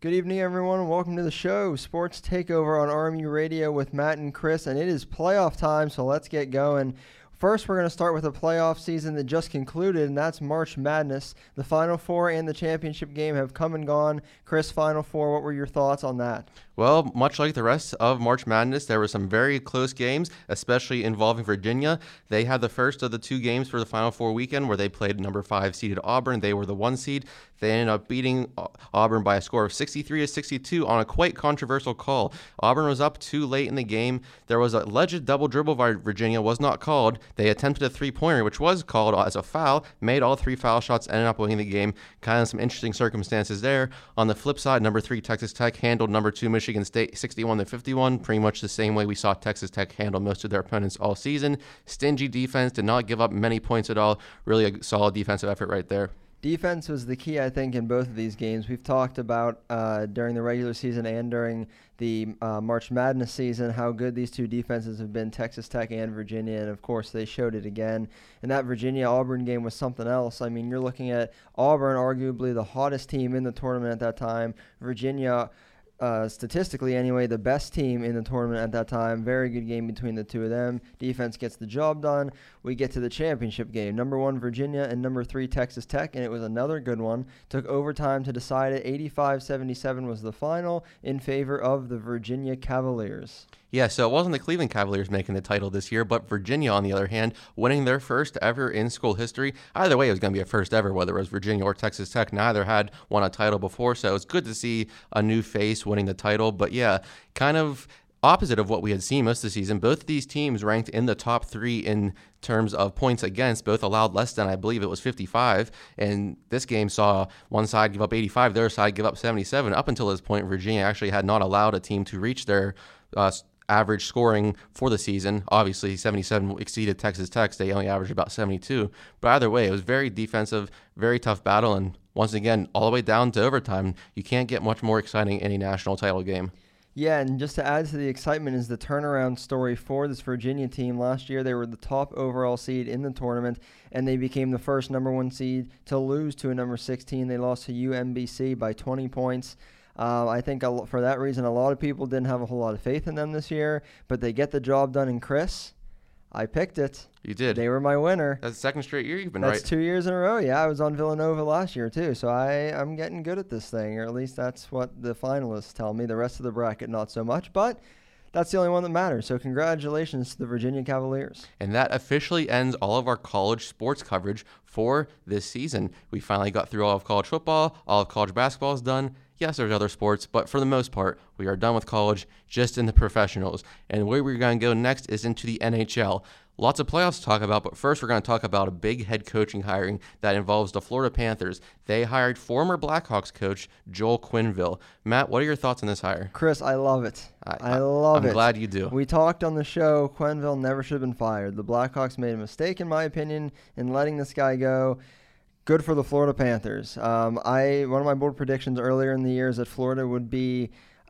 Good evening, everyone, and welcome to the show, Sports Takeover on RMU Radio with Matt and Chris, and it is playoff time, so let's get going. First, we're going to start with a playoff season that just concluded, and that's March Madness. The Final Four and the championship game have come and gone. Chris, Final Four, what were your thoughts on that? Well, much like the rest of March Madness, there were some very close games, especially involving Virginia. They had the first of the two games for the Final Four weekend where they played number 5 seeded Auburn. They were the 1 seed. They ended up beating Auburn by a score of 63-62 on a quite controversial call. Auburn was up too late in the game. There was an alleged double dribble by Virginia, was not called. They attempted a three-pointer, which was called as a foul, made all 3 foul shots, ended up winning the game. Kind of some interesting circumstances there. On the flip side, number 3 Texas Tech handled number 2 Michigan State 61-51, pretty much the same way we saw Texas Tech handle most of their opponents all season. Stingy defense, did not give up many points at all. Really a solid defensive effort right there. Defense was the key, I think, in both of these games. We've talked about during the regular season and during the March Madness season how good these two defenses have been, Texas Tech and Virginia, and of course they showed it again. And that Virginia-Auburn game was something else. I mean, you're looking at Auburn, arguably the hottest team in the tournament at that time. Virginia, statistically anyway, the best team in the tournament at that time. Very good game between the two of them. Defense gets the job done. We get to the championship game. Number 1 Virginia and number 3 Texas Tech, and it was another good one. Took overtime to decide it. 85-77 was the final in favor of the Virginia Cavaliers. Yeah, so it wasn't the Cleveland Cavaliers making the title this year, but Virginia, on the other hand, winning their first ever in school history. Either way, it was going to be a first ever, whether it was Virginia or Texas Tech. Neither had won a title before, so it's good to see a new face winning the title. But yeah, kind of opposite of what we had seen most of the season. Both of these teams ranked in the top 3 in terms of points against. Both allowed less than, I believe it was 55, and this game saw one side give up 85, the other side give up 77. Up until this point, Virginia actually had not allowed a team to reach their average scoring for the season. Obviously, 77 exceeded Texas Tech. They only averaged about 72. But either way, it was very defensive, very tough battle, and once again, all the way down to overtime. You can't get much more exciting in a national title game. Yeah, and just to add to the excitement is the turnaround story for this Virginia team. Last year, they were the top overall seed in the tournament, and they became the first number 1 seed to lose to a number 16. They lost to UMBC by 20 points. I think for that reason, a lot of people didn't have a whole lot of faith in them this year, but they get the job done. And Chris, I picked it. You did. They were my winner. That's the second straight year you've been That's right. 2 years in a row. Yeah, I was on Villanova last year too, so I'm getting good at this thing, or at least that's what the finalists tell me. The rest of the bracket, not so much, but that's the only one that matters. So congratulations to the Virginia Cavaliers. And that officially ends all of our college sports coverage for this season. We finally got through all of college football. All of college basketball is done. Yes, there's other sports, but for the most part, we are done with college, just in the professionals. And where we're going to go next is into the NHL. Lots of playoffs to talk about, but first we're going to talk about a big head coaching hiring that involves the Florida Panthers. They hired former Blackhawks coach Joel Quenneville. Matt, what are your thoughts on this hire? Chris, I love it. I love it. I'm glad you do. We talked on the show, Quenneville never should have been fired. The Blackhawks made a mistake, in my opinion, in letting this guy go. Good for the Florida Panthers. One of my bold predictions earlier in the year is that Florida would be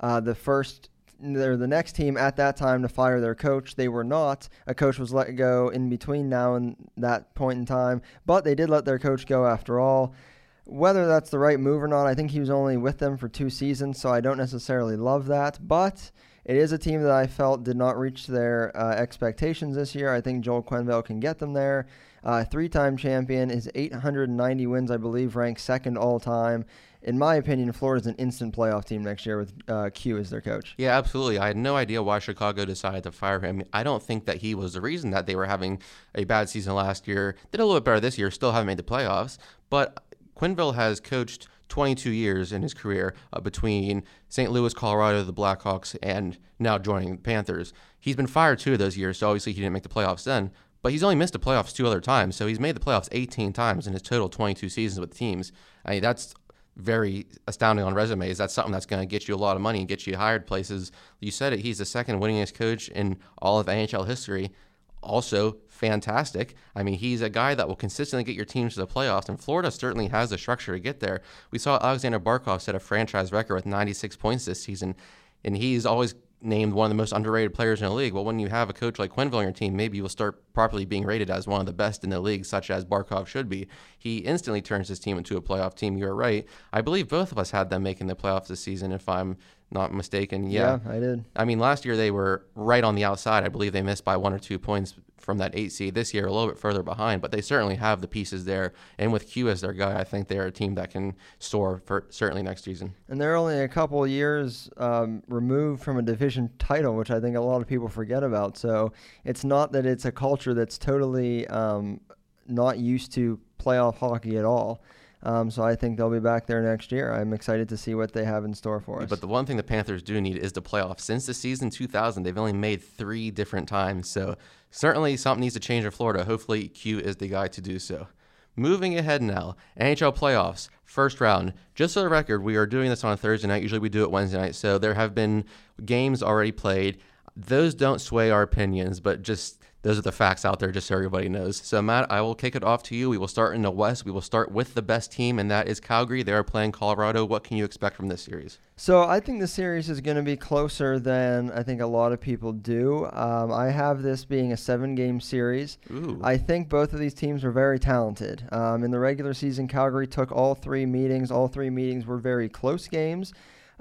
they're the next team at that time to fire their coach. They were not. A coach was let go in between now and that point in time, but they did let their coach go after all. Whether that's the right move or not, I think he was only with them for 2 seasons, so I don't necessarily love that, but it is a team that I felt did not reach their expectations this year. I think Joel Quenneville can get them there. 3-time champion, his 890 wins, I believe, ranks second all-time. In my opinion, Florida's an instant playoff team next year with Q as their coach. Yeah, absolutely. I had no idea why Chicago decided to fire him. I don't think that he was the reason that they were having a bad season last year. Did a little bit better this year, still haven't made the playoffs. But Quenneville has coached 22 years in his career between St. Louis, Colorado, the Blackhawks, and now joining the Panthers. He's been fired 2 of those years, so obviously he didn't make the playoffs then. But he's only missed the playoffs 2 other times, so he's made the playoffs 18 times in his total 22 seasons with teams. I mean, that's very astounding on resumes. That's something that's going to get you a lot of money and get you hired places. You said it, he's the second winningest coach in all of NHL history. Also fantastic. I mean, he's a guy that will consistently get your teams to the playoffs, and Florida certainly has the structure to get there. We saw Alexander Barkov set a franchise record with 96 points this season, and he's always named one of the most underrated players in the league. Well, when you have a coach like Quenneville on your team, maybe you'll start properly being rated as one of the best in the league, such as Barkov should be. He instantly turns his team into a playoff team. You're right. I believe both of us had them making the playoffs this season, if I'm not mistaken. Yeah, I did. I mean, last year they were right on the outside. I believe they missed by 1 or 2 points from that 8 seed. This year, a little bit further behind, but they certainly have the pieces there. And with Q as their guy, I think they're a team that can soar for certainly next season. And they're only a couple of years removed from a division title, which I think a lot of people forget about. So it's not that it's a culture that's totally not used to playoff hockey at all. So I think they'll be back there next year. I'm excited to see what they have in store for us. But the one thing the Panthers do need is the playoffs. Since the season 2000, they've only made 3 different times. So certainly something needs to change in Florida. Hopefully Q is the guy to do so. Moving ahead now, NHL playoffs, first round. Just for the record, we are doing this on a Thursday night. Usually we do it Wednesday night. So there have been games already played. Those don't sway our opinions, but just those are the facts out there just so everybody knows. So, Matt, I will kick it off to you. We will start in the West. We will start with the best team, and that is Calgary. They are playing Colorado. What can you expect from this series? So I think the series is going to be closer than I think a lot of people do. I have this being a 7-game series. Ooh. I think both of these teams are very talented. In the regular season, Calgary took all 3 meetings. All 3 meetings were very close games.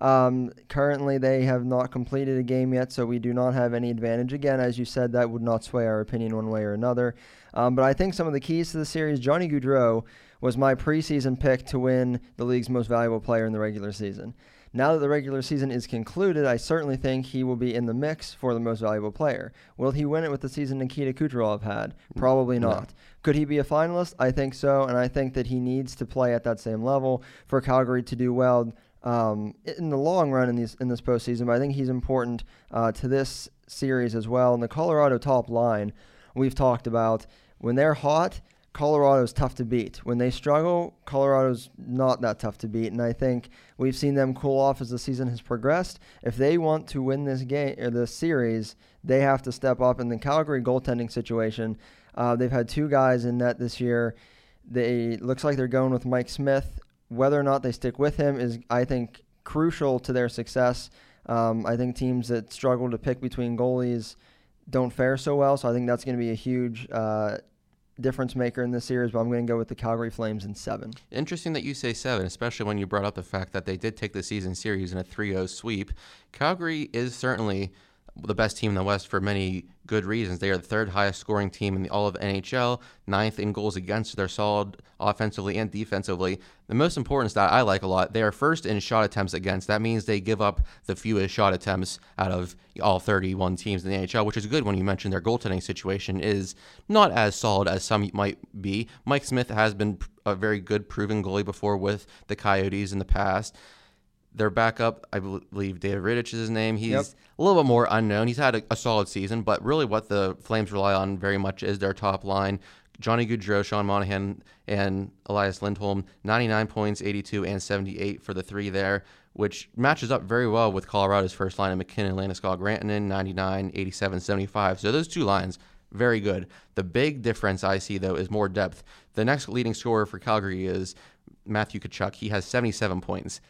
Currently, they have not completed a game yet, so we do not have any advantage. Again, as you said, that would not sway our opinion one way or another. But I think some of the keys to the series, Johnny Gaudreau was my preseason pick to win the league's most valuable player in the regular season. Now that the regular season is concluded, I certainly think he will be in the mix for the most valuable player. Will he win it with the season Nikita Kucherov had? Probably not. No. Could he be a finalist? I think so, and I think that he needs to play at that same level for Calgary to do well in the long run in this postseason. But I think he's important to this series as well. And the Colorado top line, we've talked about, when they're hot, Colorado's tough to beat. When they struggle, Colorado's not that tough to beat. And I think we've seen them cool off as the season has progressed. If they want to win this game or this series, they have to step up. In the Calgary goaltending situation, they've had 2 guys in net this year. Looks like they're going with Mike Smith. Whether or not they stick with him is, I think, crucial to their success. I think teams that struggle to pick between goalies don't fare so well, so I think that's going to be a huge difference maker in this series, but I'm going to go with the Calgary Flames in 7. Interesting that you say 7, especially when you brought up the fact that they did take the season series in a 3-0 sweep. Calgary is certainly the best team in the West for many good reasons. They are the 3rd highest scoring team in all of NHL, 9th in goals against. They're solid offensively and defensively. The most important stat I like a lot, they are 1st in shot attempts against. That means they give up the fewest shot attempts out of all 31 teams in the NHL, which is good when you mention their goaltending situation is not as solid as some might be. Mike Smith has been a very good proven goalie before with the Coyotes in the past. Their backup, I believe David Rittich is his name. He's a little bit more unknown. He's had a solid season, but really what the Flames rely on very much is their top line. Johnny Gaudreau, Sean Monahan, and Elias Lindholm, 99 points, 82, and 78 for the 3 there, which matches up very well with Colorado's first line of McKinnon, Landeskog, Rantanen, 99, 87, 75. So those 2 lines, very good. The big difference I see, though, is more depth. The next leading scorer for Calgary is Matthew Tkachuk. He has 77 points.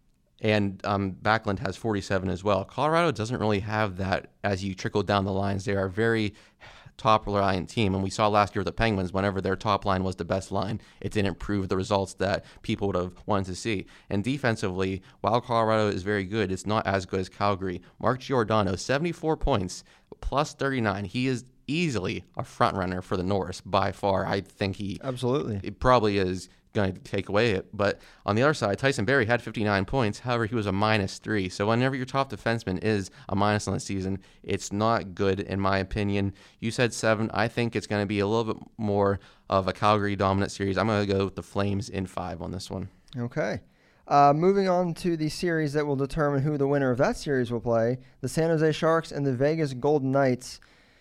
And Backlund has 47 as well. Colorado doesn't really have that as you trickle down the lines. They are a very top-reliant team. And we saw last year with the Penguins, whenever their top line was the best line, it didn't prove the results that people would have wanted to see. And defensively, while Colorado is very good, it's not as good as Calgary. Mark Giordano, 74 points, plus 39. He is easily a front-runner for the Norris by far. I think it probably is going to take away it. But on the other side, Tyson Barrie had 59 points. However, he was a -3. So whenever your top defenseman is a minus on the season, it's not good in my opinion. You said 7. I think it's going to be a little bit more of a Calgary dominant series. I'm going to go with the Flames in 5 on this one. Okay. Moving on to the series that will determine who the winner of that series will play, the San Jose Sharks and the Vegas Golden Knights.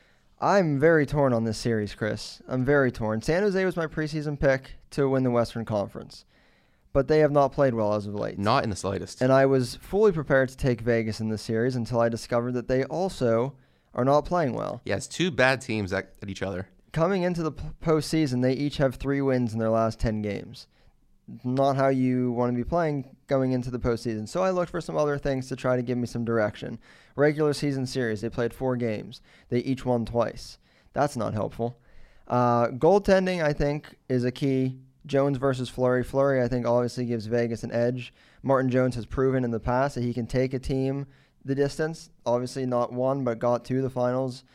I'm very torn on this series, Chris. I'm very torn. San Jose was my preseason pick to win the Western Conference, but they have not played well as of late. Not in the slightest. And I was fully prepared to take Vegas in this series until I discovered that they also are not playing well. Yeah, it's 2 bad teams at each other. Coming into the postseason, they each have 3 wins in their last 10 games. not how you want to be playing going into the postseason. So I looked for some other things to try to give me some direction. Regular season series, they played 4 games. They each won twice. That's not helpful. Goaltending, I think, is a key. Jones versus Fleury. Fleury, I think, obviously gives Vegas an edge. Martin Jones has proven in the past that he can take a team the distance. Obviously not won, but got to the finals.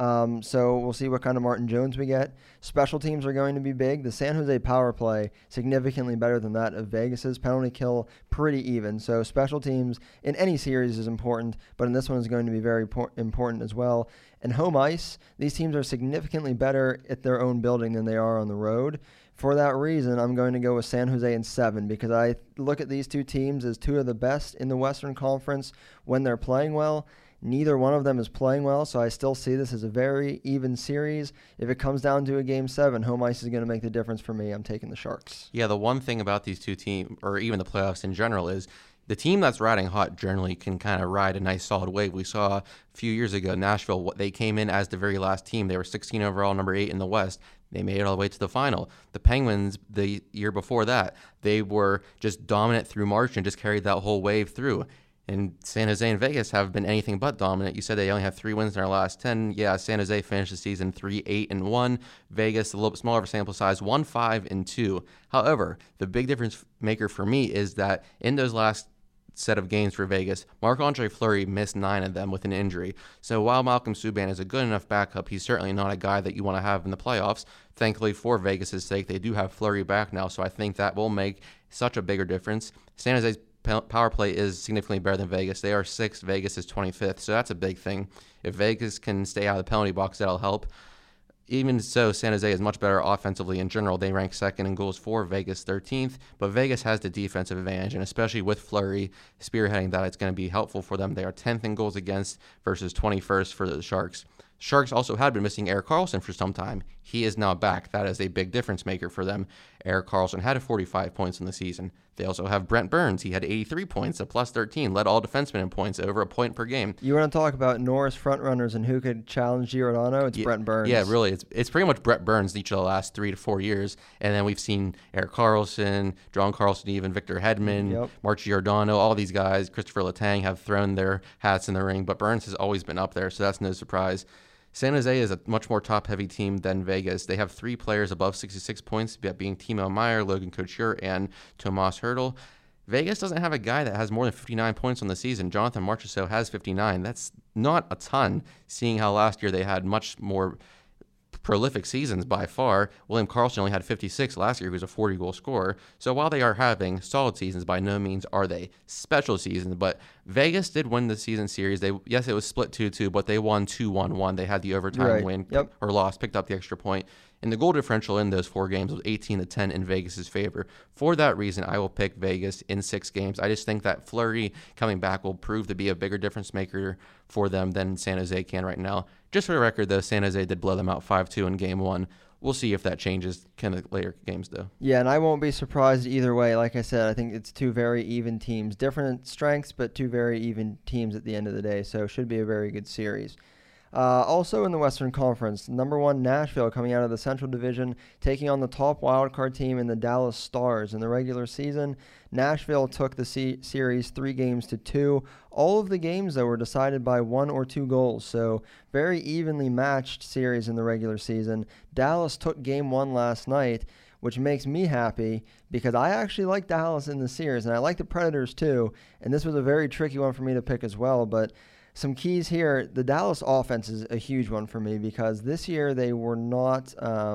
So we'll see what kind of Martin Jones we get. Special teams are going to be big. The San Jose power play, significantly better than that of Vegas's. Penalty kill, pretty even. So special teams in any series is important, but in this one is going to be very important as well. And home ice, these teams are significantly better at their own building than they are on the road. For that reason, I'm going to go with San Jose in 7 because I look at these two teams as 2 of the best in the Western Conference when they're playing well. Neither one of them is playing well, so I still see this as a very even series. If it comes down to a Game 7, home ice is going to make the difference for me. I'm taking the Sharks. Yeah, the one thing about these two teams, or even the playoffs in general, is the team that's riding hot generally can kind of ride a nice solid wave. We saw a few years ago, Nashville, they came in as the very last team. They were 16 overall, number 8 in the West. They made it all the way to the final. The Penguins, the year before that, they were just dominant through March and just carried that whole wave through. And San Jose and Vegas have been anything but dominant. You said they only have 3 wins in their last 10. Yeah, San Jose finished the season 3-8-1. Vegas, a little bit smaller of a sample size, 1-5-2. However, the big difference maker for me is that in those last set of games for Vegas, Marc-Andre Fleury missed 9 of them with an injury. So while Malcolm Subban is a good enough backup, he's certainly not a guy that you want to have in the playoffs. Thankfully for Vegas' sake, they do have Fleury back now, so I think that will make such a bigger difference. San Jose's power play is significantly better than Vegas. They are 6th, Vegas is 25th, so that's a big thing. If Vegas can stay out of the penalty box, that'll help. Even so, San Jose is much better offensively in general. They rank 2nd in goals for, Vegas 13th, but Vegas has the defensive advantage, and especially with Fleury spearheading that, it's going to be helpful for them. They are 10th in goals against versus 21st for the Sharks. Sharks also had been missing Erik Karlsson for some time. He is now back. That is a big difference maker for them. Erik Karlsson had 45 points in the season. They also have Brent Burns. He had 83 points, a plus 13, led all defensemen in points, over a point per game. You want to talk about Norris frontrunners and who could challenge Giordano? It's Brent Burns. Yeah, really. It's pretty much Brent Burns each of the last 3 to 4 years. And then we've seen Erik Karlsson, John Carlson, even Victor Hedman, Mark Giordano, all these guys, Christopher Letang have thrown their hats in the ring, but Burns has always been up there, so that's no surprise. San Jose is a much more top-heavy team than Vegas. They have 3 players above 66 points, being Timo Meier, Logan Couture, and Tomas Hertl. Vegas doesn't have a guy that has more than 59 points on the season. Jonathan Marchessault has 59. That's not a ton, seeing how last year they had much more prolific seasons by far. William Karlsson only had 56 last year, who was a 40-goal scorer. So while they are having solid seasons, by no means are they special seasons. But Vegas did win the season series. Yes, it was split 2-2, but they won 2-1-1. They had the overtime win or loss, picked up the extra point. And the goal differential in those 4 games was 18-10 in Vegas' favor. For that reason, I will pick Vegas in 6 games. I just think that Fleury coming back will prove to be a bigger difference maker for them than San Jose can right now. Just for the record, though, San Jose did blow them out 5-2 in Game 1. We'll see if that changes in the later games, though. Yeah, and I won't be surprised either way. Like I said, I think it's 2 very even teams. Different strengths, but 2 very even teams at the end of the day. So it should be a very good series. Also in the Western Conference, number 1 Nashville coming out of the Central Division, taking on the top wildcard team in the Dallas Stars. In the regular season, Nashville took the series 3-2. All of the games, though, were decided by 1 or 2 goals, so very evenly matched series in the regular season. Dallas took Game 1 last night, which makes me happy because I actually like Dallas in the series, and I like the Predators too, and this was a very tricky one for me to pick as well, but some keys here. The Dallas offense is a huge one for me because this year they were not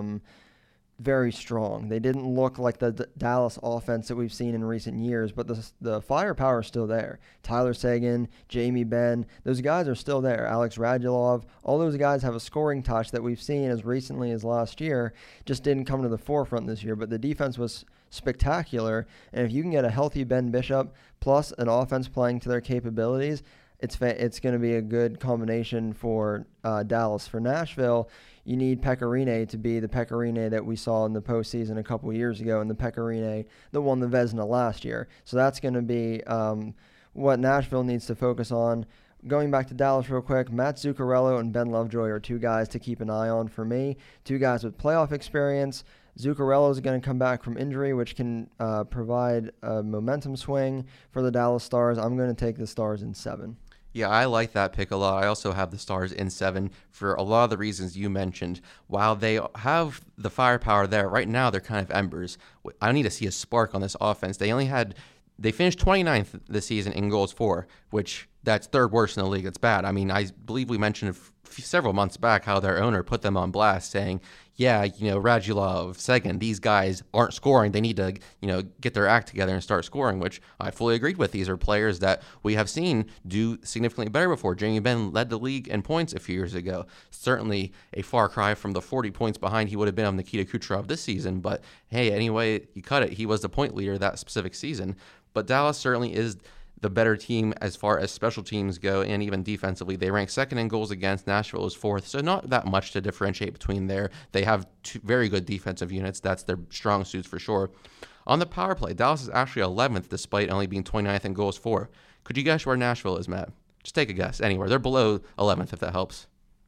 very strong. They didn't look like the Dallas offense that we've seen in recent years, but the firepower is still there. Tyler Seguin, Jamie Benn, those guys are still there. Alex Radulov, all those guys have a scoring touch that we've seen as recently as last year, just didn't come to the forefront this year, but the defense was spectacular, and if you can get a healthy Ben Bishop plus an offense playing to their capabilities, it's going to be a good combination for Dallas. For Nashville, you need Pekka Rinne to be the Pekka Rinne that we saw in the postseason a couple years ago, and the Pekka Rinne that won the Vezina last year. So that's going to be what Nashville needs to focus on. Going back to Dallas real quick, Matt Zuccarello and Ben Lovejoy are 2 guys to keep an eye on for me. 2 guys with playoff experience. Zuccarello is going to come back from injury, which can provide a momentum swing for the Dallas Stars. I'm going to take the Stars in 7. Yeah, I like that pick a lot. I also have the Stars in 7 for a lot of the reasons you mentioned. While they have the firepower there, right now they're kind of embers. I need to see a spark on this offense. They finished 29th this season in goals for, which that's third worst in the league. It's bad. I mean, I believe we mentioned several months back how their owner put them on blast saying, yeah, Radulov, Seguin, these guys aren't scoring. They need to, get their act together and start scoring, which I fully agreed with. These are players that we have seen do significantly better before. Jamie Benn led the league in points a few years ago. Certainly a far cry from the 40 points behind he would have been on Nikita Kucherov this season. But hey, anyway, you cut it. He was the point leader that specific season. But Dallas certainly is the better team as far as special teams go, and even defensively. They rank second in goals against. Nashville is fourth, so not that much to differentiate between there. They have two very good defensive units. That's their strong suits for sure. On the power play, Dallas is actually 11th despite only being 29th in goals for. Could you guess where Nashville is, Matt? Just take a guess. Anywhere. They're below 11th if that helps.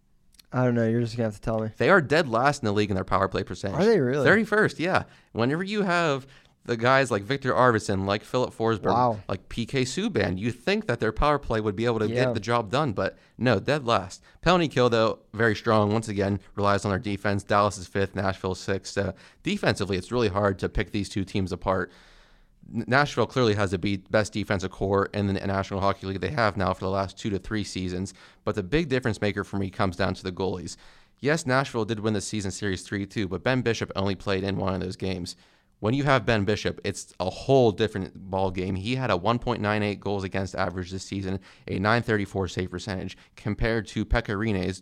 I don't know. You're just going to have to tell me. They are dead last in the league in their power play percentage. Are they really? 31st, yeah. Whenever you have the guys like Victor Arvidsson, like Philip Forsberg, like PK Subban, you think that their power play would be able to get the job done, but no, dead last. Penalty kill, though, very strong. Once again, relies on their defense. Dallas is 5th, Nashville is 6th. So defensively, it's really hard to pick these two teams apart. Nashville clearly has the best defensive core in the National Hockey League they have now for the last 2 to 3 seasons, but the big difference maker for me comes down to the goalies. Yes, Nashville did win the season series 3-2, but Ben Bishop only played in one of those games. When you have Ben Bishop, it's a whole different ball game. He had a 1.98 goals against average this season, a 934 save percentage, compared to Pekka Rinne's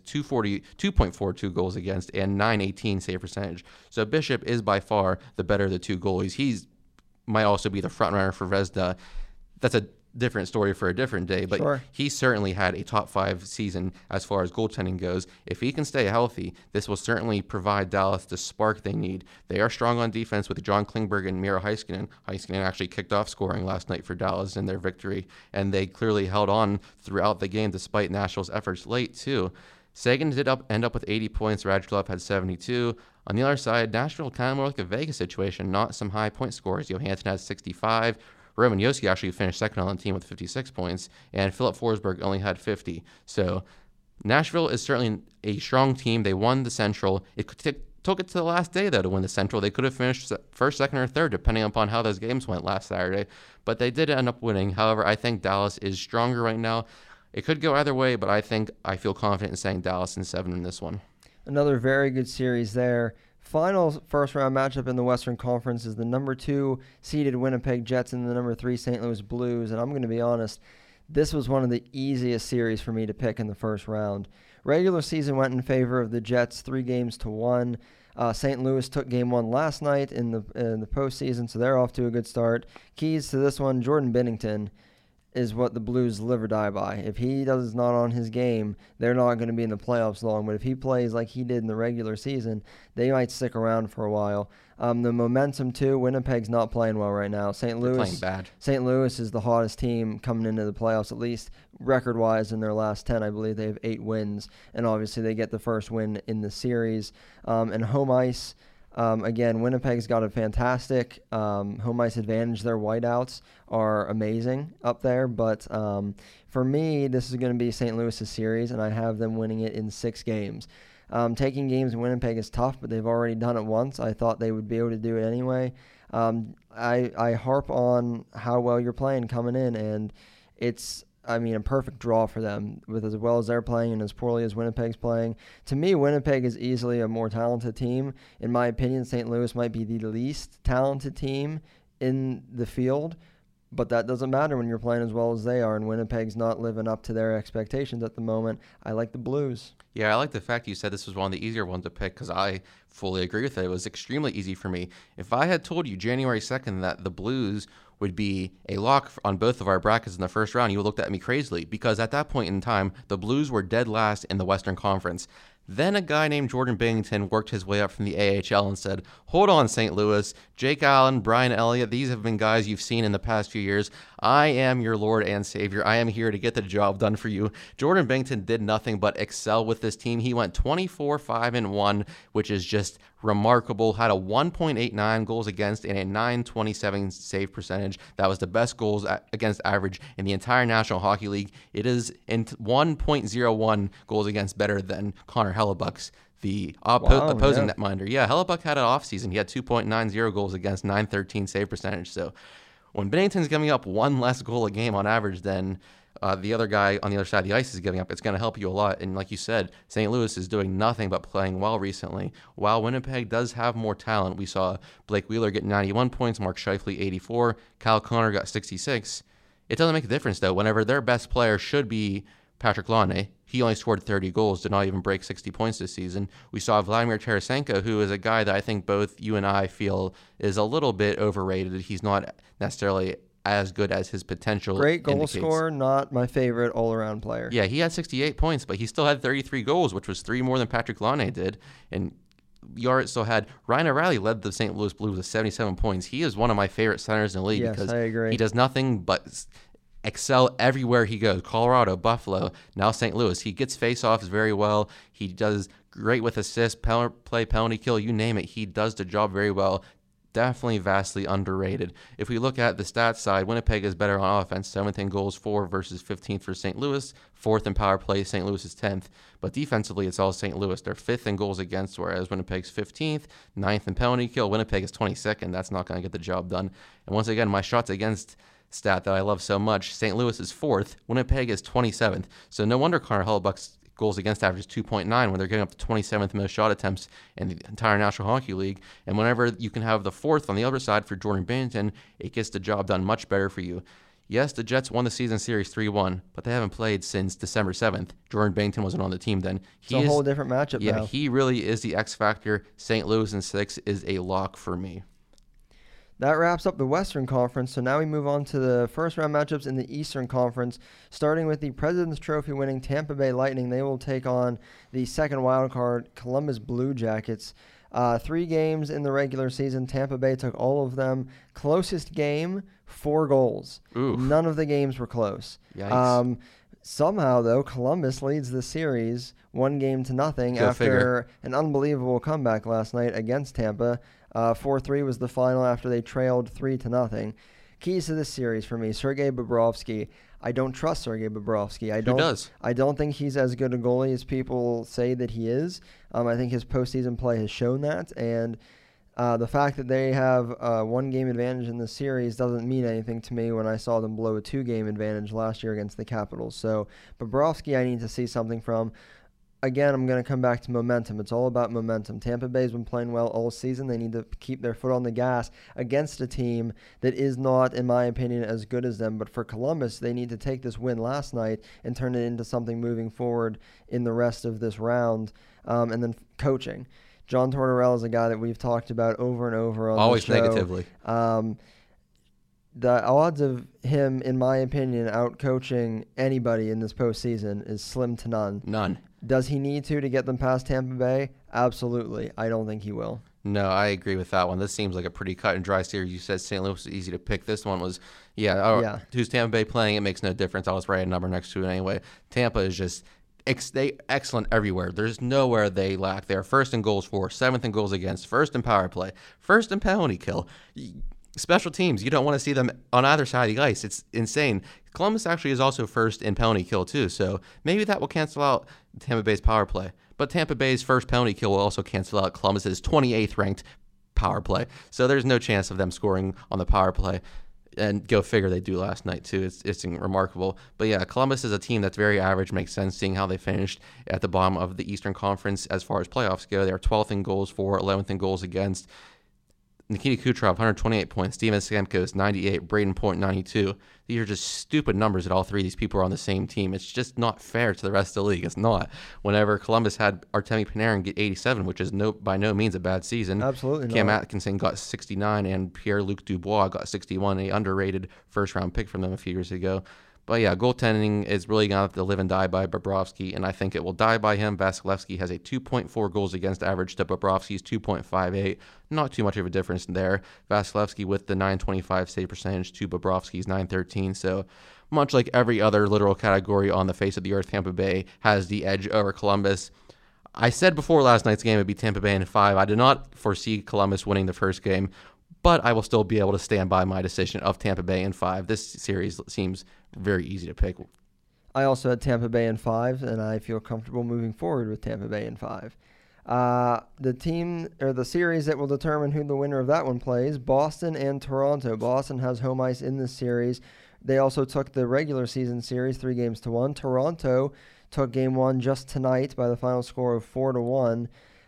2.42 goals against and 918 save percentage. So Bishop is by far the better of the two goalies. He's might also be the front runner for Vezina. That's a different story for a different day, but he certainly had a top 5 season as far as goaltending goes. If he can stay healthy, this will certainly provide Dallas the spark they need. They are strong on defense with John Klingberg and Miro Heiskanen. Heiskanen actually kicked off scoring last night for Dallas in their victory, and they clearly held on throughout the game despite Nashville's efforts late too. Seguin did end up with 80 points. Radulov had 72. On the other side, Nashville kind of more like a Vegas situation, not some high point scores. Johansson has 65. Roman Josi actually finished second on the team with 56 points, and Philip Forsberg only had 50. So Nashville is certainly a strong team. They won the Central. It took it to the last day, though, to win the Central. They could have finished first, second, or third, depending upon how those games went last Saturday. But they did end up winning. However, I think Dallas is stronger right now. It could go either way, but I feel confident in saying Dallas in 7 in this one. Another very good series there. Final first-round matchup in the Western Conference is the number 2 seeded Winnipeg Jets and the number 3 St. Louis Blues. And I'm going to be honest, this was one of the easiest series for me to pick in the first round. Regular season went in favor of the Jets 3-1. St. Louis took game 1 last night in the postseason, so they're off to a good start. Keys to this one, Jordan Binnington is what the Blues live or die by. If he does not on his game, they're not going to be in the playoffs long. But if he plays like he did in the regular season, they might stick around for a while. The momentum too. Winnipeg's not playing well right now. St. Louis playing bad. St. Louis is the hottest team coming into the playoffs, at least record-wise in their last 10. I believe they have 8 wins, and obviously they get the first win in the series. And home ice. Again, Winnipeg's got a fantastic home ice advantage. Their whiteouts are amazing up there. But for me, this is going to be St. Louis' series, and I have them winning it in 6 games. Taking games in Winnipeg is tough, but they've already done it once. I thought they would be able to do it anyway. I harp on how well you're playing coming in, and it's a perfect draw for them with as well as they're playing and as poorly as Winnipeg's playing. To me, Winnipeg is easily a more talented team. In my opinion, St. Louis might be the least talented team in the field, but that doesn't matter when you're playing as well as they are, and Winnipeg's not living up to their expectations at the moment. I like the Blues. Yeah, I like the fact you said this was one of the easier ones to pick because I fully agree with it. It was extremely easy for me. If I had told you January 2nd that the Blues would be a lock on both of our brackets in the first round, you looked at me crazily because at that point in time, the Blues were dead last in the Western Conference. Then a guy named Jordan Binnington worked his way up from the AHL and said, hold on, St. Louis. Jake Allen, Brian Elliott, these have been guys you've seen in the past few years. I am your Lord and Savior. I am here to get the job done for you. Jordan Binnington did nothing but excel with this team. He went 24-5-1, which is just remarkable. Had a 1.89 goals against and a 927 save percentage. That was the best goals against average in the entire National Hockey League. It is in 1.01 goals against better than Connor Hellebuck's, the opposing netminder. Yeah, Hellebuck had an offseason. He had 2.90 goals against, 913 save percentage. So when Binnington's giving up one less goal a game on average than the other guy on the other side of the ice is giving up, it's going to help you a lot. And like you said, St. Louis is doing nothing but playing well recently. While Winnipeg does have more talent, we saw Blake Wheeler get 91 points, Mark Scheifele 84, Kyle Connor got 66. It doesn't make a difference, though, whenever their best player should be Patrick Laine. He only scored 30 goals, did not even break 60 points this season. We saw Vladimir Tarasenko, who is a guy that I think both you and I feel is a little bit overrated. He's not necessarily as good as his potential Great goal indicates. scorer, not my favorite all-around player. Yeah, he had 68 points, but he still had 33 goals, which was 3 more than Patrick Laine did. And Yart still had Ryan O'Reilly led the St. Louis Blues with 77 points. He is one of my favorite centers in the league because I agree. He does nothing but excel everywhere he goes. Colorado, Buffalo, now St. Louis. He gets face-offs very well. He does great with assists, play, penalty kill, you name it. He does the job very well. Definitely vastly underrated. If we look at the stats side, Winnipeg is better on offense, 7th in goals for versus 15th for St. Louis, 4th in power play, St. Louis is 10th. But defensively, it's all St. Louis. They're 5th in goals against, whereas Winnipeg's 15th, 9th in penalty kill. Winnipeg is 22nd. That's not going to get the job done. And once again, my shots against stat that I love so much, St. Louis is 4th, Winnipeg is 27th. So no wonder Connor Hellebuck's goals against average is 2.9 when they're getting up to 27th most shot attempts in the entire National Hockey League. And whenever you can have the 4th on the other side for Jordan Binnington, it gets the job done much better for you. Yes, the Jets won the season series 3-1, but they haven't played since December 7th. Jordan Binnington wasn't on the team then. It's a whole different matchup now. Yeah, he really is the X factor. St. Louis in 6 is a lock for me. That wraps up the Western Conference, so now we move on to the first-round matchups in the Eastern Conference, starting with the President's Trophy winning Tampa Bay Lightning. They will take on the second wildcard Columbus Blue Jackets. 3 games in the regular season. Tampa Bay took all of them. Closest game, 4 goals. Oof. None of the games were close. Yikes. Somehow, though, Columbus leads the series 1-0 after an unbelievable comeback last night against Tampa. 4-3 was the final after they trailed 3-0. Keys to this series for me, Sergei Bobrovsky. I don't trust Sergei Bobrovsky. Who does? I don't think he's as good a goalie as people say that he is. I think his postseason play has shown that, and the fact that they have a 1-game advantage in the series doesn't mean anything to me when I saw them blow a 2-game advantage last year against the Capitals. So Bobrovsky, I need to see something from. Again, I'm going to come back to momentum. It's all about momentum. Tampa Bay's been playing well all season. They need to keep their foot on the gas against a team that is not, in my opinion, as good as them. But for Columbus, they need to take this win last night and turn it into something moving forward in the rest of this round. And then coaching. John Tortorella is a guy that we've talked about over and over on Always the show. Negatively. The odds of him, in my opinion, out-coaching anybody in this postseason is slim to none. None. Does he need to get them past Tampa Bay? Absolutely. I don't think he will. No, I agree with that one. This seems like a pretty cut and dry series. You said St. Louis was easy to pick. This one was, who's Tampa Bay playing? It makes no difference. I'll just write a number next to it anyway. Tampa is just excellent everywhere. There's nowhere they lack. They're 1st in goals for, 7th in goals against, 1st in power play, 1st in penalty kill. Special teams, you don't want to see them on either side of the ice. It's insane. Columbus actually is also 1st in penalty kill too, so maybe that will cancel out Tampa Bay's power play. But Tampa Bay's 1st penalty kill will also cancel out Columbus's 28th ranked power play. So there's no chance of them scoring on the power play. And go figure, they do last night too. It's remarkable. But yeah, Columbus is a team that's very average. Makes sense seeing how they finished at the bottom of the Eastern Conference as far as playoffs go. They are 12th in goals for, 11th in goals against. Nikita Kucherov, 128 points. Steven Stamkos, 98. Braden Point, 92. These are just stupid numbers that all 3 of these people are on the same team. It's just not fair to the rest of the league. It's not. Whenever Columbus had Artemi Panarin get 87, which is by no means a bad season. Absolutely not. Cam Atkinson got 69, and Pierre-Luc Dubois got 61, a underrated first-round pick from them a few years ago. But yeah, goaltending is really going to have to live and die by Bobrovsky, and I think it will die by him. Vasilevsky has a 2.4 goals against average to Bobrovsky's 2.58. Not too much of a difference there. Vasilevsky with the 925 save percentage to Bobrovsky's 913. So much like every other literal category on the face of the earth, Tampa Bay has the edge over Columbus. I said before last night's game it would be Tampa Bay in 5. I did not foresee Columbus winning the first game, but I will still be able to stand by my decision of Tampa Bay in 5. This series seems very easy to pick. I also had Tampa Bay in 5, and I feel comfortable moving forward with Tampa Bay in 5. The series that will determine who the winner of that one plays, Boston and Toronto. Boston has home ice in this series. They also took the regular season series 3-1. Toronto took game 1 just tonight by the final score of 4-1.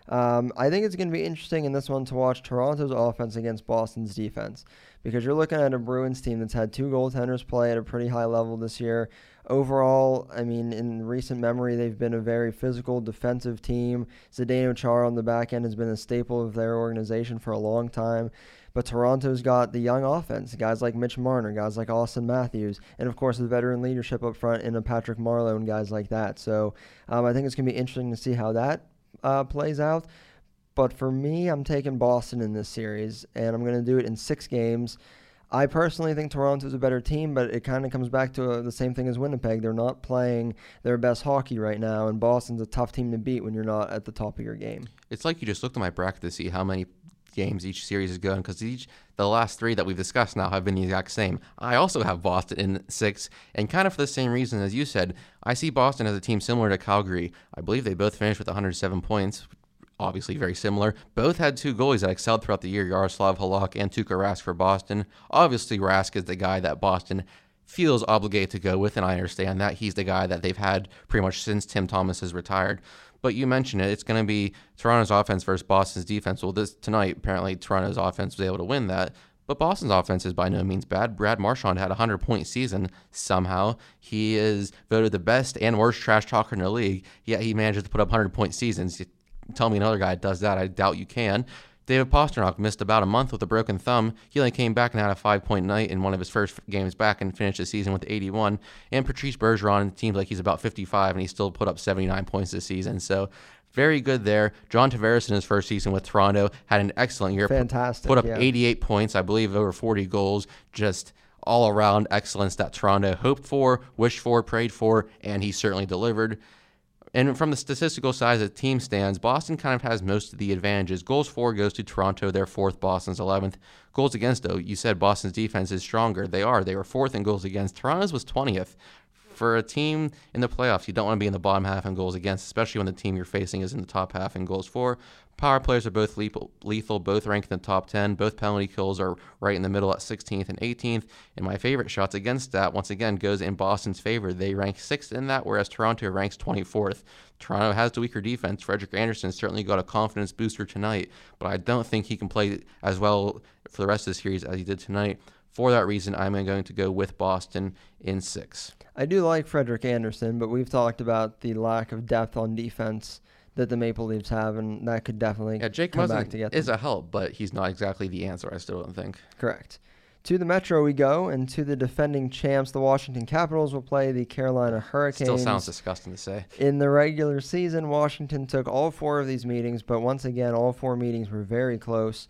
I think it's going to be interesting in this one to watch Toronto's offense against Boston's defense, because you're looking at a Bruins team that's had 2 goaltenders play at a pretty high level this year. Overall, I mean, in recent memory, they've been a very physical defensive team. Zdeno Chara on the back end has been a staple of their organization for a long time. But Toronto's got the young offense, guys like Mitch Marner, guys like Austin Matthews, and of course the veteran leadership up front in a Patrick Marleau and guys like that. So I think it's going to be interesting to see how that plays out. But for me, I'm taking Boston in this series, and I'm going to do it in 6 games. I personally think Toronto's a better team, but it kind of comes back to the same thing as Winnipeg. They're not playing their best hockey right now, and Boston's a tough team to beat when you're not at the top of your game. It's like you just looked at my bracket to see how many games each series is going, because the last 3 that we've discussed now have been the exact same. I also have Boston in 6, and kind of for the same reason as you said. I see Boston as a team similar to Calgary. I believe they both finished with 107 points. Obviously very similar. Both had 2 goalies that excelled throughout the year, Yaroslav Halak and Tuukka Rask for Boston. Obviously Rask is the guy that Boston feels obligated to go with, and I understand that. He's the guy that they've had pretty much since Tim Thomas has retired. But you mentioned it. It's going to be Toronto's offense versus Boston's defense. Well, tonight, apparently, Toronto's offense was able to win that. But Boston's offense is by no means bad. Brad Marchand had a 100-point season somehow. He is voted the best and worst trash talker in the league, yet he manages to put up 100-point seasons. You tell me another guy does that, I doubt you can. David Pastrnak missed about a month with a broken thumb. He only came back and had a 5-point night in one of his first games back and finished the season with 81. And Patrice Bergeron seems like he's about 55, and he still put up 79 points this season. So very good there. John Tavares in his first season with Toronto had an excellent year. Fantastic. Put up 88 points, I believe over 40 goals. Just all-around excellence that Toronto hoped for, wished for, prayed for, and he certainly delivered. And from the statistical side, as the team stands, Boston kind of has most of the advantages. Goals for goes to Toronto, they're 4th, Boston's 11th. Goals against, though, you said Boston's defense is stronger. They are. They were 4th in goals against. Toronto's was 20th. For a team in the playoffs, you don't want to be in the bottom half in goals against, especially when the team you're facing is in the top half in goals for. Power players are both lethal, both ranked in the top 10. Both penalty kills are right in the middle at 16th and 18th. And my favorite shots against that, once again, goes in Boston's favor. They rank 6th in that, whereas Toronto ranks 24th. Toronto has the weaker defense. Frederik Andersen certainly got a confidence booster tonight, but I don't think he can play as well for the rest of the series as he did tonight. For that reason, I'm going to go with Boston in 6. I do like Frederik Andersen, but we've talked about the lack of depth on defense that the Maple Leafs have, and that could definitely come back to get them. Is a help, but he's not exactly the answer, I still don't think. Correct. To the Metro we go, and to the defending champs, the Washington Capitals will play the Carolina Hurricanes. Still sounds disgusting to say. In the regular season, Washington took all 4 of these meetings, but once again, all 4 meetings were very close.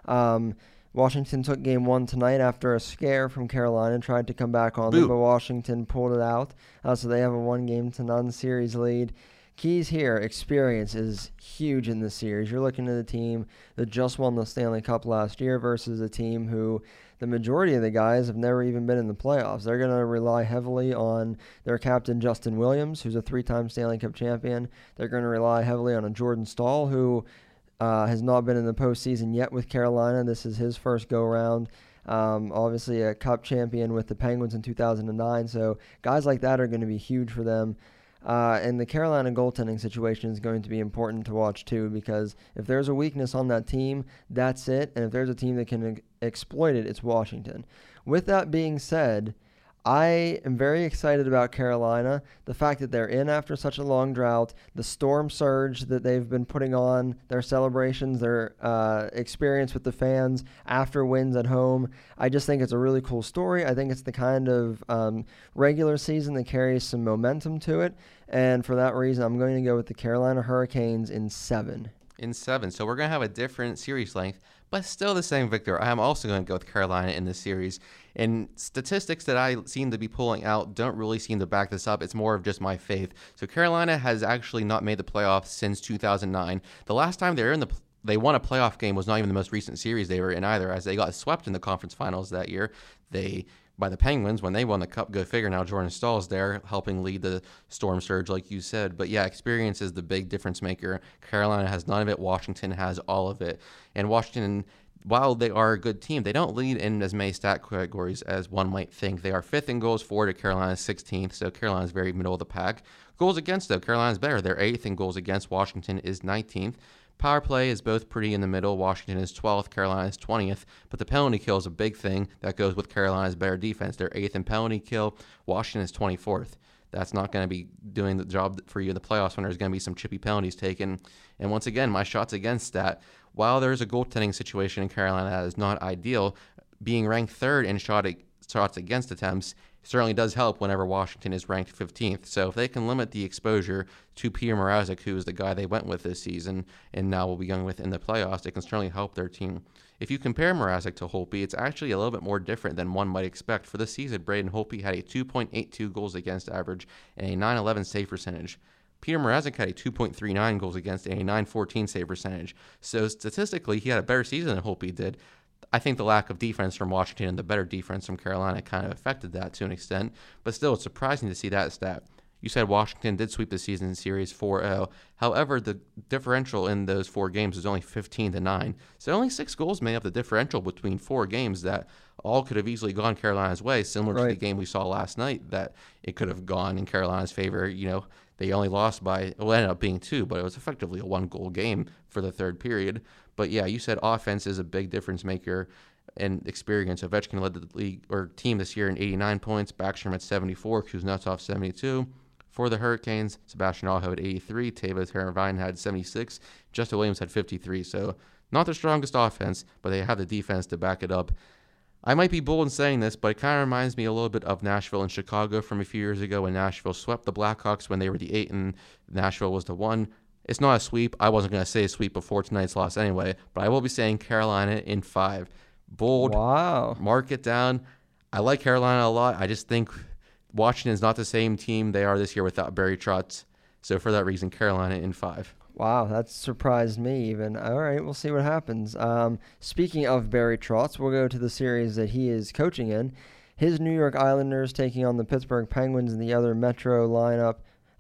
Washington took game 1 tonight after a scare from Carolina, tried to come back on them, but Washington pulled it out. So they have a 1-0-0 series lead. Keys here, experience is huge in this series. You're looking at a team that just won the Stanley Cup last year versus a team who the majority of the guys have never even been in the playoffs. They're going to rely heavily on their captain, Justin Williams, who's a 3-time Stanley Cup champion. They're going to rely heavily on a Jordan Staal, who has not been in the postseason yet with Carolina. This is his first go-round. Obviously a Cup champion with the Penguins in 2009. So guys like that are going to be huge for them. And the Carolina goaltending situation is going to be important to watch too, because if there's a weakness on that team, that's it. And if there's a team that can exploit it, it's Washington. With that being said, I am very excited about Carolina. The fact that they're in after such a long drought, the storm surge that they've been putting on, their celebrations, their experience with the fans after wins at home. I just think it's a really cool story. I think it's the kind of regular season that carries some momentum to it. And for that reason, I'm going to go with the Carolina Hurricanes in 7. In 7. So we're going to have a different series length, but still the same victor. I'm also going to go with Carolina in this series. And statistics that I seem to be pulling out don't really seem to back this up. It's more of just my faith. So Carolina has actually not made the playoffs since 2009. The last time they won a playoff game was not even the most recent series they were in either, as they got swept in the conference finals that year. By the Penguins when they won the Cup. Go figure. Now Jordan Stahl's there helping lead the storm surge, like you said. But yeah, experience is the big difference maker. Carolina has none of it. Washington has all of it. And Washington, while they are a good team, they don't lead in as many stat categories as one might think. They are 5th in goals for to Carolina's 16th, so Carolina's very middle of the pack. Goals against, though, Carolina's better. They're 8th in goals against. Washington is 19th. Power play is both pretty in the middle. Washington is 12th, Carolina is 20th, but the penalty kill is a big thing that goes with Carolina's better defense. They're 8th in penalty kill. Washington is 24th. That's not going to be doing the job for you in the playoffs when there's going to be some chippy penalties taken. And once again, my shots against stat, while there's a goaltending situation in Carolina that is not ideal, being ranked 3rd in shots against attempts certainly does help whenever Washington is ranked 15th. So if they can limit the exposure to Peter Mrazek, who is the guy they went with this season and now will be going with in the playoffs, it can certainly help their team. If you compare Mrazek to Holtby, it's actually a little bit more different than one might expect. For the season, Braden Holtby had a 2.82 goals against average and a .911 save percentage. Peter Mrazek had a 2.39 goals against and a .914 save percentage. So statistically, he had a better season than Holtby did. I think the lack of defense from Washington and the better defense from Carolina kind of affected that to an extent, but still it's surprising to see that stat. You said Washington did sweep the season series 4-0. However, the differential in those 4 games was only 15-9. So only 6 goals made up the differential between 4 games that all could have easily gone Carolina's way, similar to the game we saw last night that it could have gone in Carolina's favor. You know, they only lost by, well, it ended up being 2, but it was effectively a 1-goal game for the third period. But yeah, you said offense is a big difference maker and experience. Ovechkin led the league or team this year in 89 points, Backstrom at 74, Kuznetsov 72. For the Hurricanes, Sebastian Aho had 83, Teuvo Teravainen had 76, Justin Williams had 53. So not the strongest offense, but they have the defense to back it up. I might be bold in saying this, but it kind of reminds me a little bit of Nashville and Chicago from a few years ago when Nashville swept the Blackhawks when they were the 8 and Nashville was the 1. It's not a sweep. I wasn't going to say a sweep before tonight's loss anyway, but I will be saying Carolina in 5. Bold. Wow. Mark it down. I like Carolina a lot. I just think Washington is not the same team they are this year without Barry Trotz. So for that reason, Carolina in 5. Wow, that surprised me even. All right, we'll see what happens. Speaking of Barry Trotz, we'll go to the series that he is coaching in. His New York Islanders taking on the Pittsburgh Penguins in the other Metro lineup.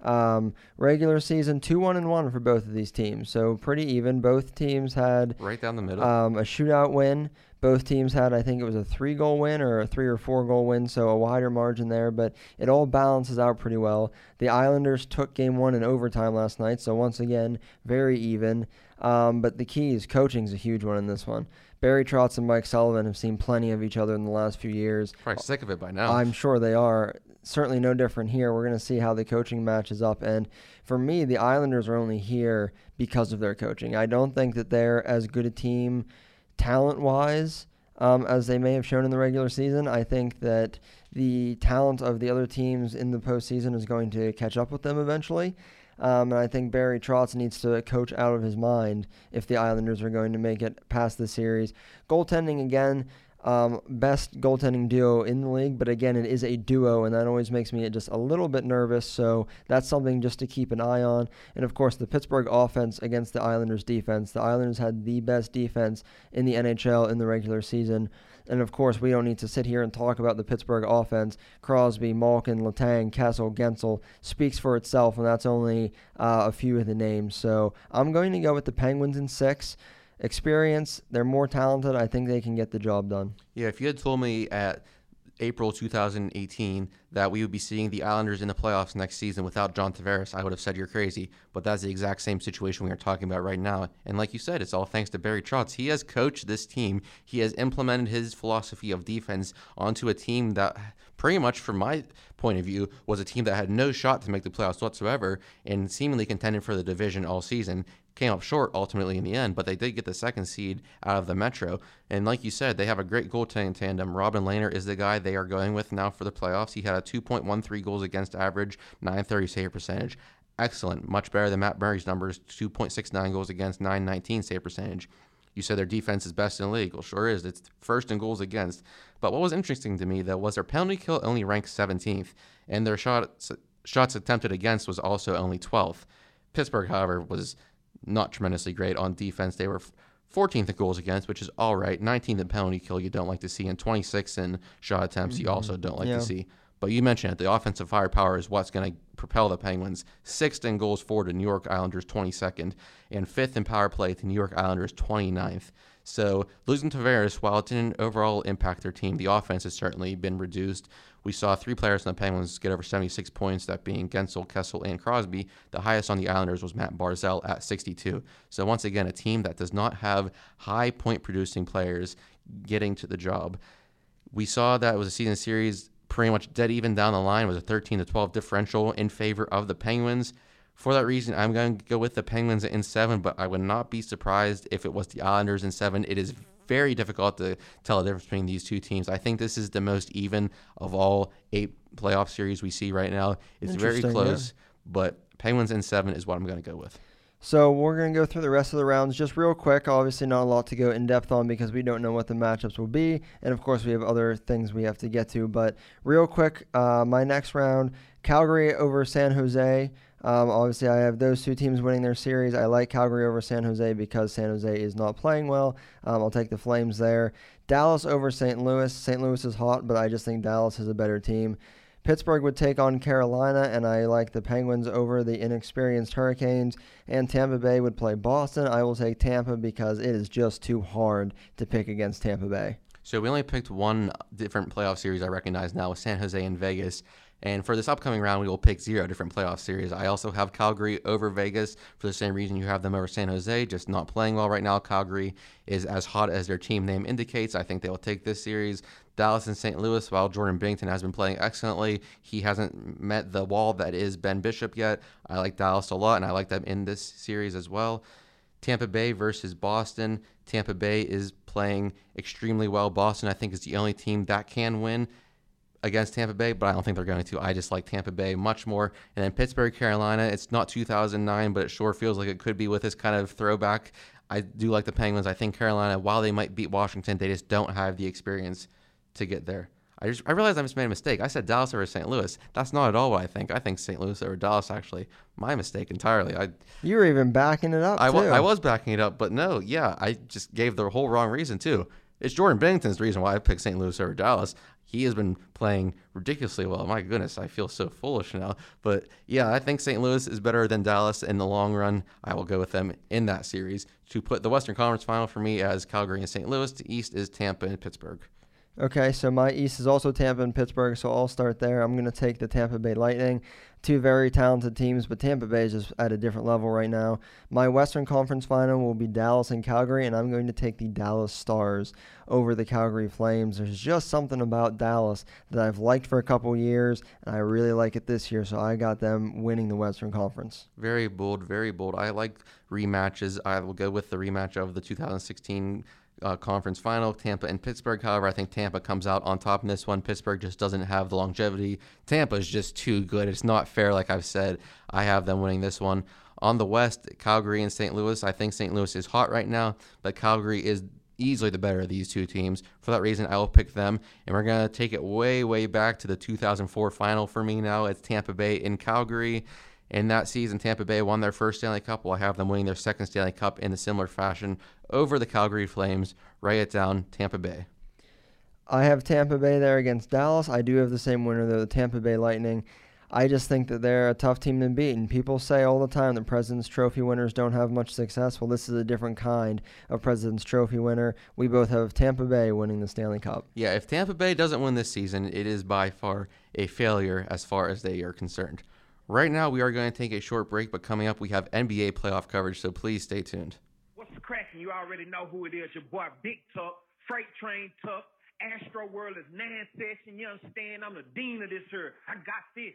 Regular season 2-1-1 for both of these teams, so pretty even. Both teams had right down the middle. A shootout win. Both teams had, I think it was a 3-goal win or a 3 or 4-goal win, so a wider margin there, but it all balances out pretty well. The Islanders took game 1 in overtime last night, so once again, very even. But the key is coaching is a huge one in this one. Barry Trotz and Mike Sullivan have seen plenty of each other in the last few years. Probably sick of it by now. I'm sure they are. Certainly no different here. We're going to see how the coaching matches up. And for me, the Islanders are only here because of their coaching. I don't think that they're as good a team talent-wise as they may have shown in the regular season. I think that the talent of the other teams in the postseason is going to catch up with them eventually. And I think Barry Trotz needs to coach out of his mind if the Islanders are going to make it past the series. Goaltending, again, best goaltending duo in the league, but again, it is a duo, and that always makes me just a little bit nervous, so that's something just to keep an eye on. And of course, the Pittsburgh offense against the Islanders defense. The Islanders had the best defense in the NHL in the regular season, and of course, we don't need to sit here and talk about the Pittsburgh offense. Crosby, Malkin, Letang, Kessel, Gensel speaks for itself, and that's only a few of the names. So I'm going to go with the Penguins in 6. Experience, they're more talented. I think they can get the job done. Yeah, if you had told me at April 2018 that we would be seeing the Islanders in the playoffs next season without John Tavares, I would have said you're crazy. But that's the exact same situation we are talking about right now. And like you said, it's all thanks to Barry Trotz. He has coached this team. He has implemented his philosophy of defense onto a team that pretty much from my point of view, was a team that had no shot to make the playoffs whatsoever and seemingly contended for the division all season. Came up short ultimately in the end, but they did get the second seed out of the Metro. And like you said, they have a great goaltending tandem. Robin Lehner is the guy they are going with now for the playoffs. He had a 2.13 goals against average, 930 save percentage. Excellent. Much better than Matt Murray's numbers, 2.69 goals against, 919 save percentage. You said their defense is best in the league. Well, sure is. It's first in goals against. But what was interesting to me, though, was their penalty kill only ranked 17th, and their shots attempted against was also only 12th. Pittsburgh, however, was not tremendously great on defense. They were 14th in goals against, which is all right. 19th in penalty kill you don't like to see, and 26th in shot attempts you also don't like to see. But you mentioned it. The offensive firepower is what's going to propel the Penguins. 6th in goals for to New York Islanders, 22nd, and 5th in power play to New York Islanders, 29th. So losing Tavares, while it didn't overall impact their team, the offense has certainly been reduced. We saw 3 players on the Penguins get over 76 points, that being Gensel, Kessel, and Crosby. The highest on the Islanders was Matt Barzal at 62. So once again, a team that does not have high point-producing players getting to the job. We saw that it was a season series pretty much dead even down the line. It was a 13-12 differential in favor of the Penguins. For that reason, I'm going to go with the Penguins in 7, but I would not be surprised if it was the Islanders in 7. It is very difficult to tell the difference between these two teams. I think this is the most even of all 8 playoff series we see right now. It's very close, but Penguins in 7 is what I'm going to go with. So we're going to go through the rest of the rounds just real quick. Obviously not a lot to go in depth on because we don't know what the matchups will be. And, of course, we have other things we have to get to. But real quick, my next round, Calgary over San Jose. Obviously, I have those two teams winning their series. I like Calgary over San Jose because San Jose is not playing well. I'll take the Flames there. Dallas over St. Louis. St. Louis is hot, but I just think Dallas is a better team. Pittsburgh would take on Carolina, and I like the Penguins over the inexperienced Hurricanes. And Tampa Bay would play Boston. I will take Tampa because it is just too hard to pick against Tampa Bay. So we only picked one different playoff series I recognize now with San Jose and Vegas. And for this upcoming round, we will pick 0 different playoff series. I also have Calgary over Vegas for the same reason you have them over San Jose, just not playing well right now. Calgary is as hot as their team name indicates. I think they will take this series. Dallas and St. Louis, while Jordan Binnington has been playing excellently, he hasn't met the wall that is Ben Bishop yet. I like Dallas a lot, and I like them in this series as well. Tampa Bay versus Boston. Tampa Bay is playing extremely well. Boston, I think, is the only team that can win against Tampa Bay, but I don't think they're going to. I just like Tampa Bay much more. And then Pittsburgh, Carolina, it's not 2009, but it sure feels like it could be with this kind of throwback. I do like the Penguins. I think Carolina, while they might beat Washington, they just don't have the experience to get there. I realized I just made a mistake. I said Dallas over St. Louis. That's not at all what I think. I think St. Louis over Dallas, actually. My mistake entirely. You were even backing it up, too. I was backing it up, but no, yeah, I just gave the whole wrong reason, too. It's Jordan Binnington's the reason why I picked St. Louis over Dallas. He has been playing ridiculously well. My goodness, I feel so foolish now. But yeah, I think St. Louis is better than Dallas in the long run. I will go with them in that series. To put the Western Conference Final for me as Calgary and St. Louis. The East is Tampa and Pittsburgh. Okay, so my East is also Tampa and Pittsburgh, so I'll start there. I'm going to take the Tampa Bay Lightning. 2 very talented teams, but Tampa Bay is just at a different level right now. My Western Conference Final will be Dallas and Calgary, and I'm going to take the Dallas Stars over the Calgary Flames. There's just something about Dallas that I've liked for a couple years, and I really like it this year, so I got them winning the Western Conference. Very bold, very bold. I like rematches. I will go with the rematch of the 2016 conference final, Tampa and Pittsburgh. However, I think Tampa comes out on top in this one. Pittsburgh just doesn't have the longevity. Tampa is just too good. It's not fair, like I've said. I have them winning this one. On the West, Calgary and St. Louis. I think St. Louis is hot right now, but Calgary is easily the better of these two teams. For that reason, I will pick them. And we're going to take it way, way back to the 2004 final for me now. It's Tampa Bay in Calgary. In that season, Tampa Bay won their first Stanley Cup. Well, I have them winning their second Stanley Cup in a similar fashion over the Calgary Flames. Write it down, Tampa Bay. I have Tampa Bay there against Dallas. I do have the same winner, though, the Tampa Bay Lightning. I just think that they're a tough team to beat. And people say all the time that President's Trophy winners don't have much success. Well, this is a different kind of President's Trophy winner. We both have Tampa Bay winning the Stanley Cup. Yeah, if Tampa Bay doesn't win this season, it is by far a failure as far as they are concerned. Right now, we are going to take a short break, but coming up, we have NBA playoff coverage, so please stay tuned. What's cracking? You already know who it is. Your boy Big Tuck, Freight Train Tuck, Astro World is 9 session. You understand? I'm the dean of this here. I got this.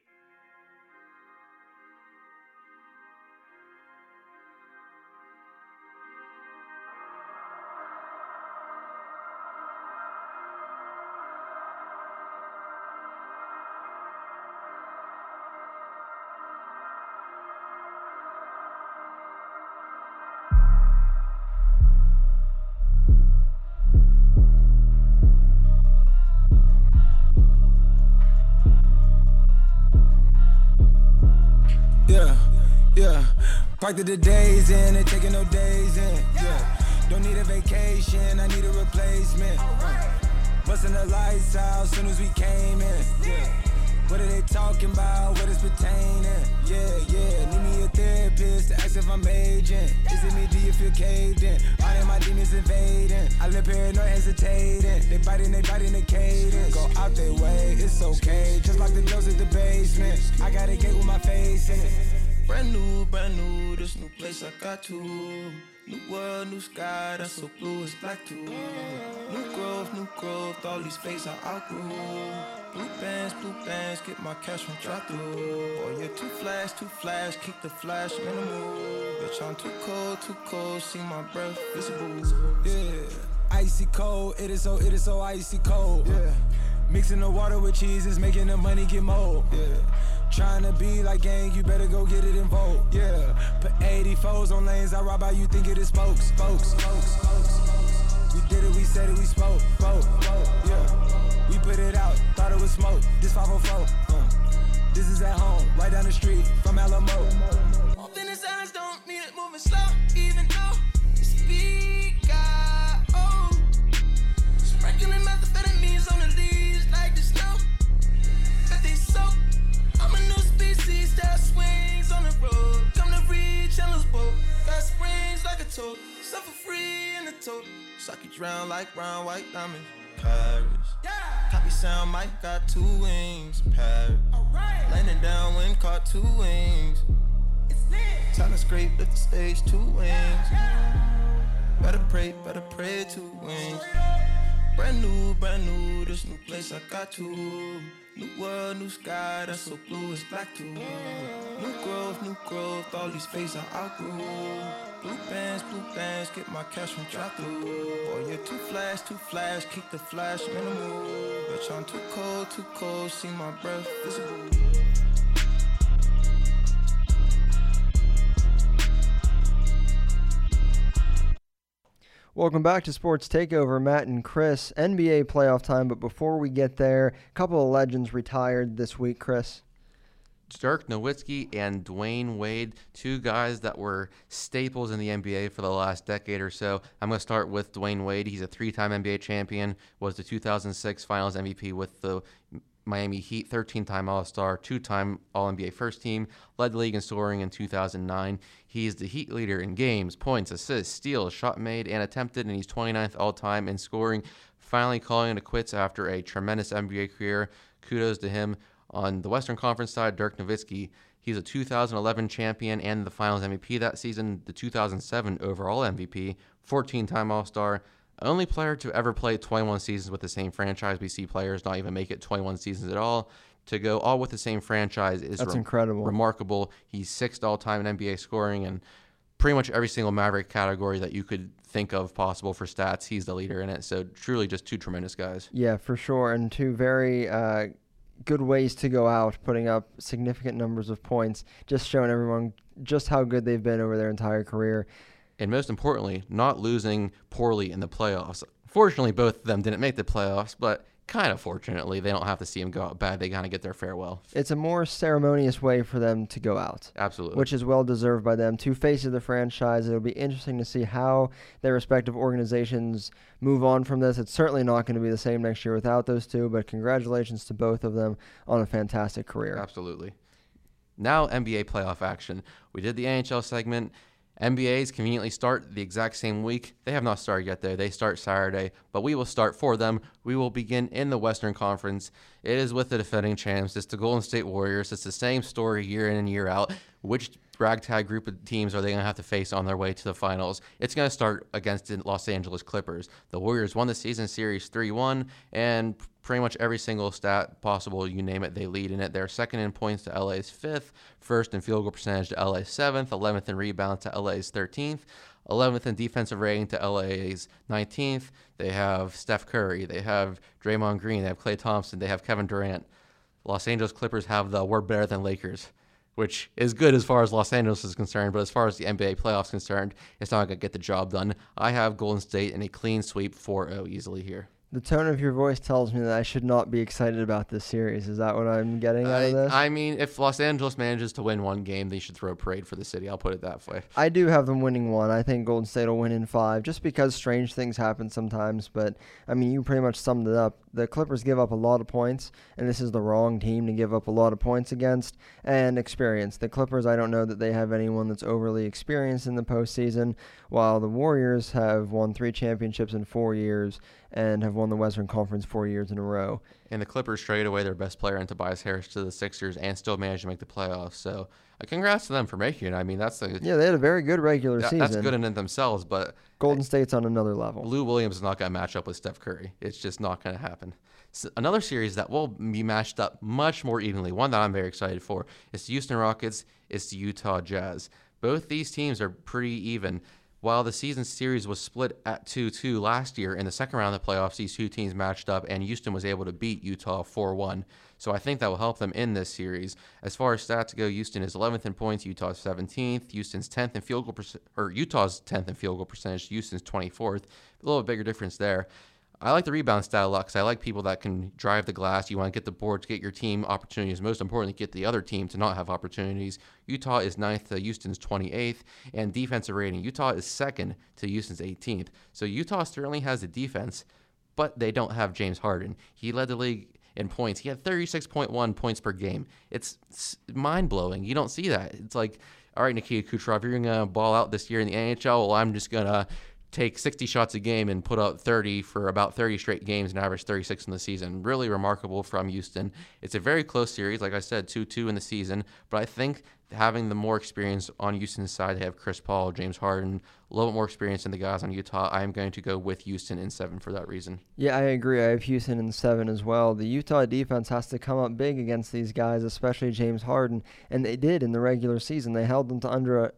Parked the days in and taking no days in. Yeah. Don't need a vacation, I need a replacement. Busting the lights out soon as we came in. Yeah. What are they talking about? What is pertaining? Yeah. Need me a therapist to ask if I'm aging. Is it me? Do you feel caved in? All of my demons invading. I live paranoid, hesitating. They biting the cadence. Go out their way, it's okay. Just like the doors at the basement. I got a gate with my face in it. Brand new, this new place I got to. New world, new sky, that's so blue, it's black too. New growth, all these space I outgrew. Blue bands, get my cash from drop through. Boy, you're too flash, keep the flash minimal. Bitch, I'm too cold, see my breath visible. Yeah, icy cold, it is so icy cold. Yeah, mixing the water with cheese is making the money get mold. Yeah. Trying to be like gang, you better go get it in vogue. Yeah, put 84s on lanes, I ride by, you think it is spokes. We did it, we said it, we spoke. Yeah, we put it out, thought it was smoke. This 504, this is at home, right down the street from Alamo. Open his eyes, don't mean it moving slow, even though the speed got old. Sprinkling methamphetamines on the leaves like the snow, but they soak. I'm a new species that swings on the road. Come to reach endless boat. Got springs like a toad. Suffer free in the toad. Suck you drown like brown, white diamonds. Paris. Yeah. Copy sound, Mike got 2 wings. Paris. Alright. Landing down, wind caught 2 wings. It's lit. Time to scrape, lift the stage, 2 wings. Yeah. Better pray, 2 wings. Brand new, this new place I got to. New world, new sky, that's so blue, it's black too. New growth, all these space I outgrew. Blue bands, get my cash from drop through. Boy, you're too flash, keep the flash minimal. Bitch, I'm too cold, see my breath visible. Welcome back to Sports Takeover, Matt and Chris. NBA playoff time, but before we get there, a couple of legends retired this week, Chris. Dirk Nowitzki and Dwayne Wade, 2 guys that were staples in the NBA for the last decade or so. I'm going to start with Dwayne Wade. He's a 3-time NBA champion, was the 2006 Finals MVP with the Miami Heat, 13-time All-Star, 2-time All-NBA first team, led the league in scoring in 2009. He's the Heat leader in games, points, assists, steals, shot made, and attempted, and he's 29th all-time in scoring, finally calling it quits after a tremendous NBA career. Kudos to him. On the Western Conference side, Dirk Nowitzki, he's a 2011 champion and the Finals MVP that season, the 2007 overall MVP, 14-time All-Star, only player to ever play 21 seasons with the same franchise. We see players not even make it 21 seasons at all. To go all with the same franchise is incredible, remarkable. He's 6th all-time in NBA scoring, and pretty much every single Maverick category that you could think of possible for stats, he's the leader in it. So truly just 2 tremendous guys. Yeah, for sure, and 2 very good ways to go out, putting up significant numbers of points, just showing everyone just how good they've been over their entire career. And most importantly, not losing poorly in the playoffs. Fortunately, both of them didn't make the playoffs, but kind of fortunately, they don't have to see them go out bad. They kind of get their farewell. It's a more ceremonious way for them to go out. Absolutely. Which is well-deserved by them. 2 faces of the franchise. It'll be interesting to see how their respective organizations move on from this. It's certainly not going to be the same next year without those 2, but congratulations to both of them on a fantastic career. Absolutely. Now NBA playoff action. We did the NHL segment. NBAs conveniently start the exact same week. They have not started yet, though. They start Saturday, but we will start for them. We will begin in the Western Conference. It is with the defending champs. It's the Golden State Warriors. It's the same story year in and year out. which ragtag group of teams are they going to have to face on their way to the finals? It's going to start against the Los Angeles Clippers. The Warriors won the season series 3-1, and pretty much every single stat possible, you name it, they lead in it. They're second in points to LA's 5th, first in field goal percentage to LA's 7th, 11th in rebound to LA's 13th, 11th in defensive rating to LA's 19th. They have Steph Curry, they have Draymond Green, they have Klay Thompson, they have Kevin Durant. Los Angeles Clippers have the "we're better than Lakers," which is good as far as Los Angeles is concerned, but as far as the NBA playoffs concerned, it's not going to get the job done. I have Golden State in a clean sweep 4-0 easily here. The tone of your voice tells me that I should not be excited about this series. Is that what I'm getting out of this? I mean, if Los Angeles manages to win one game, they should throw a parade for the city. I'll put it that way. I do have them winning one. I think Golden State will win in 5, just because strange things happen sometimes. But, I mean, you pretty much summed it up. The Clippers give up a lot of points, and this is the wrong team to give up a lot of points against, and experience. The Clippers, I don't know that they have anyone that's overly experienced in the postseason, while the Warriors have won 3 championships in 4 years and have won the Western Conference 4 years in a row. And the Clippers traded away their best player in Tobias Harris to the Sixers and still managed to make the playoffs. So congrats to them for making it. I mean, yeah, they had a very good regular season. That's good in it themselves, but Golden State's on another level. Lou Williams is not going to match up with Steph Curry. It's just not going to happen. So another series that will be matched up much more evenly, one that I'm very excited for, is the Houston Rockets, it's the Utah Jazz. Both these teams are pretty even. While the season series was split at 2-2 last year, in the second round of the playoffs, these two teams matched up, and Houston was able to beat Utah 4-1. So I think that will help them in this series. As far as stats go, Houston is 11th in points, Utah's 17th. Houston's 10th in field goal Utah's 10th in field goal percentage, Houston's 24th. A little bigger difference there. I like the rebound stat a lot because I like people that can drive the glass. You want to get the boards, get your team opportunities. Most importantly, get the other team to not have opportunities. Utah is 9th to Houston's 28th. And defensive rating, Utah is 2nd to Houston's 18th. So Utah certainly has the defense, but they don't have James Harden. He led the league in points. He had 36.1 points per game. It's mind-blowing. You don't see that. It's like, all right, Nikita Kucherov, you're going to ball out this year in the NHL. Well, I'm just going to take 60 shots a game and put up 30 for about 30 straight games and average 36 in the season. Really remarkable from Houston. It's a very close series, like I said, 2-2 in the season, but I think having the more experience on Houston's side, they have Chris Paul, James Harden, a little bit more experience than the guys on Utah. I am going to go with Houston in 7 for that reason. Yeah, I agree. I have Houston in 7 as well. The Utah defense has to come up big against these guys, especially James Harden, and they did in the regular season. They held them to under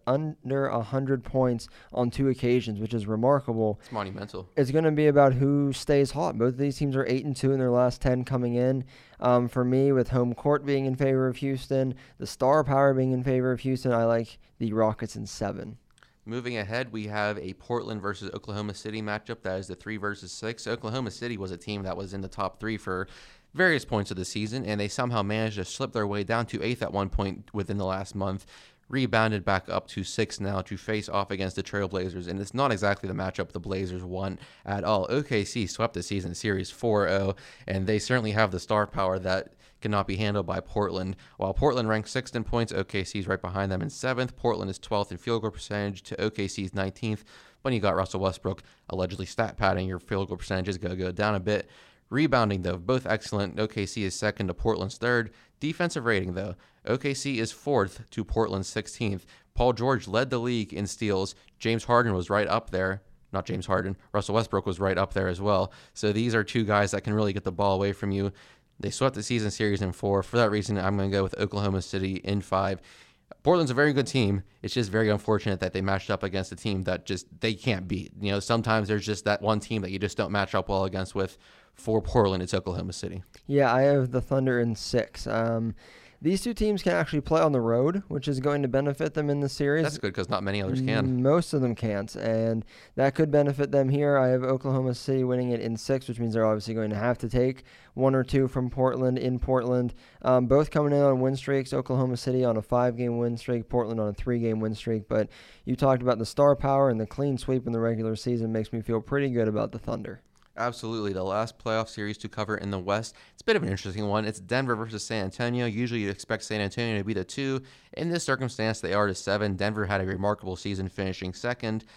100 points on 2 occasions, which is remarkable. It's monumental. It's going to be about who stays hot. Both of these teams are 8-2 in their last 10 coming in. For me, with home court being in favor of Houston, the star power being in favor of Houston, I like the Rockets in 7. Moving ahead, we have a Portland versus Oklahoma City matchup. That is the 3 versus 6. Oklahoma City was a team that was in the top 3 for various points of the season, and they somehow managed to slip their way down to 8th at one point within the last month. Rebounded back up to 6 now to face off against the Trailblazers, and it's not exactly the matchup the Blazers want at all. OKC swept the season series 4-0, and they certainly have the star power that cannot be handled by Portland. While Portland ranks 6th in points, OKC is right behind them in 7th. Portland is 12th in field goal percentage to OKC's 19th. When you got Russell Westbrook allegedly stat padding, your field goal percentage is going to go down a bit. Rebounding, though, both excellent. OKC is 2nd to Portland's 3rd. Defensive rating, though, OKC is 4th to Portland's 16th. Paul George led the league in steals. James Harden was right up there. Not James Harden. Russell Westbrook was right up there as well. So these are 2 guys that can really get the ball away from you. They swept the season series in 4. For that reason, I'm going to go with Oklahoma City in 5. Portland's a very good team. It's just very unfortunate that they matched up against a team that just they can't beat. You know, sometimes there's just that one team that you just don't match up well against with. For Portland, it's Oklahoma City. Yeah, I have the Thunder in 6. These 2 teams can actually play on the road, which is going to benefit them in the series. That's good because not many others can. Most of them can't, and that could benefit them here. I have Oklahoma City winning it in 6, which means they're obviously going to have to take 1 or 2 from Portland in Portland. Both coming in on win streaks. Oklahoma City on a 5-game win streak, Portland on a 3-game win streak. But you talked about the star power and the clean sweep in the regular season makes me feel pretty good about the Thunder. Absolutely. The last playoff series to cover in the West. It's a bit of an interesting one. It's Denver versus San Antonio. Usually you'd expect San Antonio to be the 2. In this circumstance, they are the 7. Denver had a remarkable season finishing 2nd.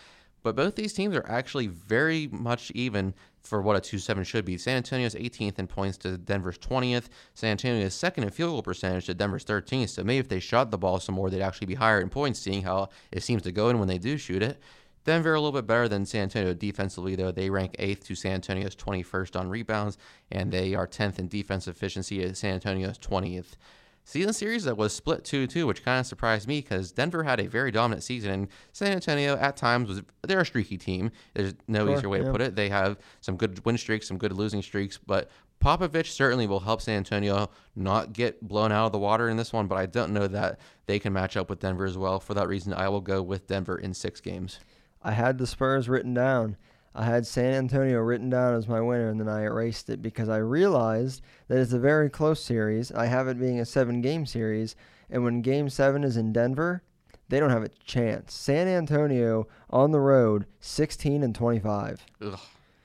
But both these teams are actually very much even for what a 2-7 should be. San Antonio's 18th in points to Denver's 20th. San Antonio is second in field goal percentage to Denver's 13th. So maybe if they shot the ball some more, they'd actually be higher in points, seeing how it seems to go in when they do shoot it. Denver a little bit better than San Antonio defensively, though. They rank 8th to San Antonio's 21st on rebounds, and they are 10th in defensive efficiency at San Antonio's 20th. Season series that was split 2-2, which kind of surprised me because Denver had a very dominant season, and San Antonio at times they're a streaky team. There's no easier way to put it. They have some good win streaks, some good losing streaks, but Popovich certainly will help San Antonio not get blown out of the water in this one, but I don't know that they can match up with Denver as well. For that reason, I will go with Denver in 6 games. I had the Spurs written down. I had San Antonio written down as my winner, and then I erased it because I realized that it's a very close series. I have it being a 7-game series, and when Game 7 is in Denver, they don't have a chance. San Antonio on the road, 16-25. Ugh.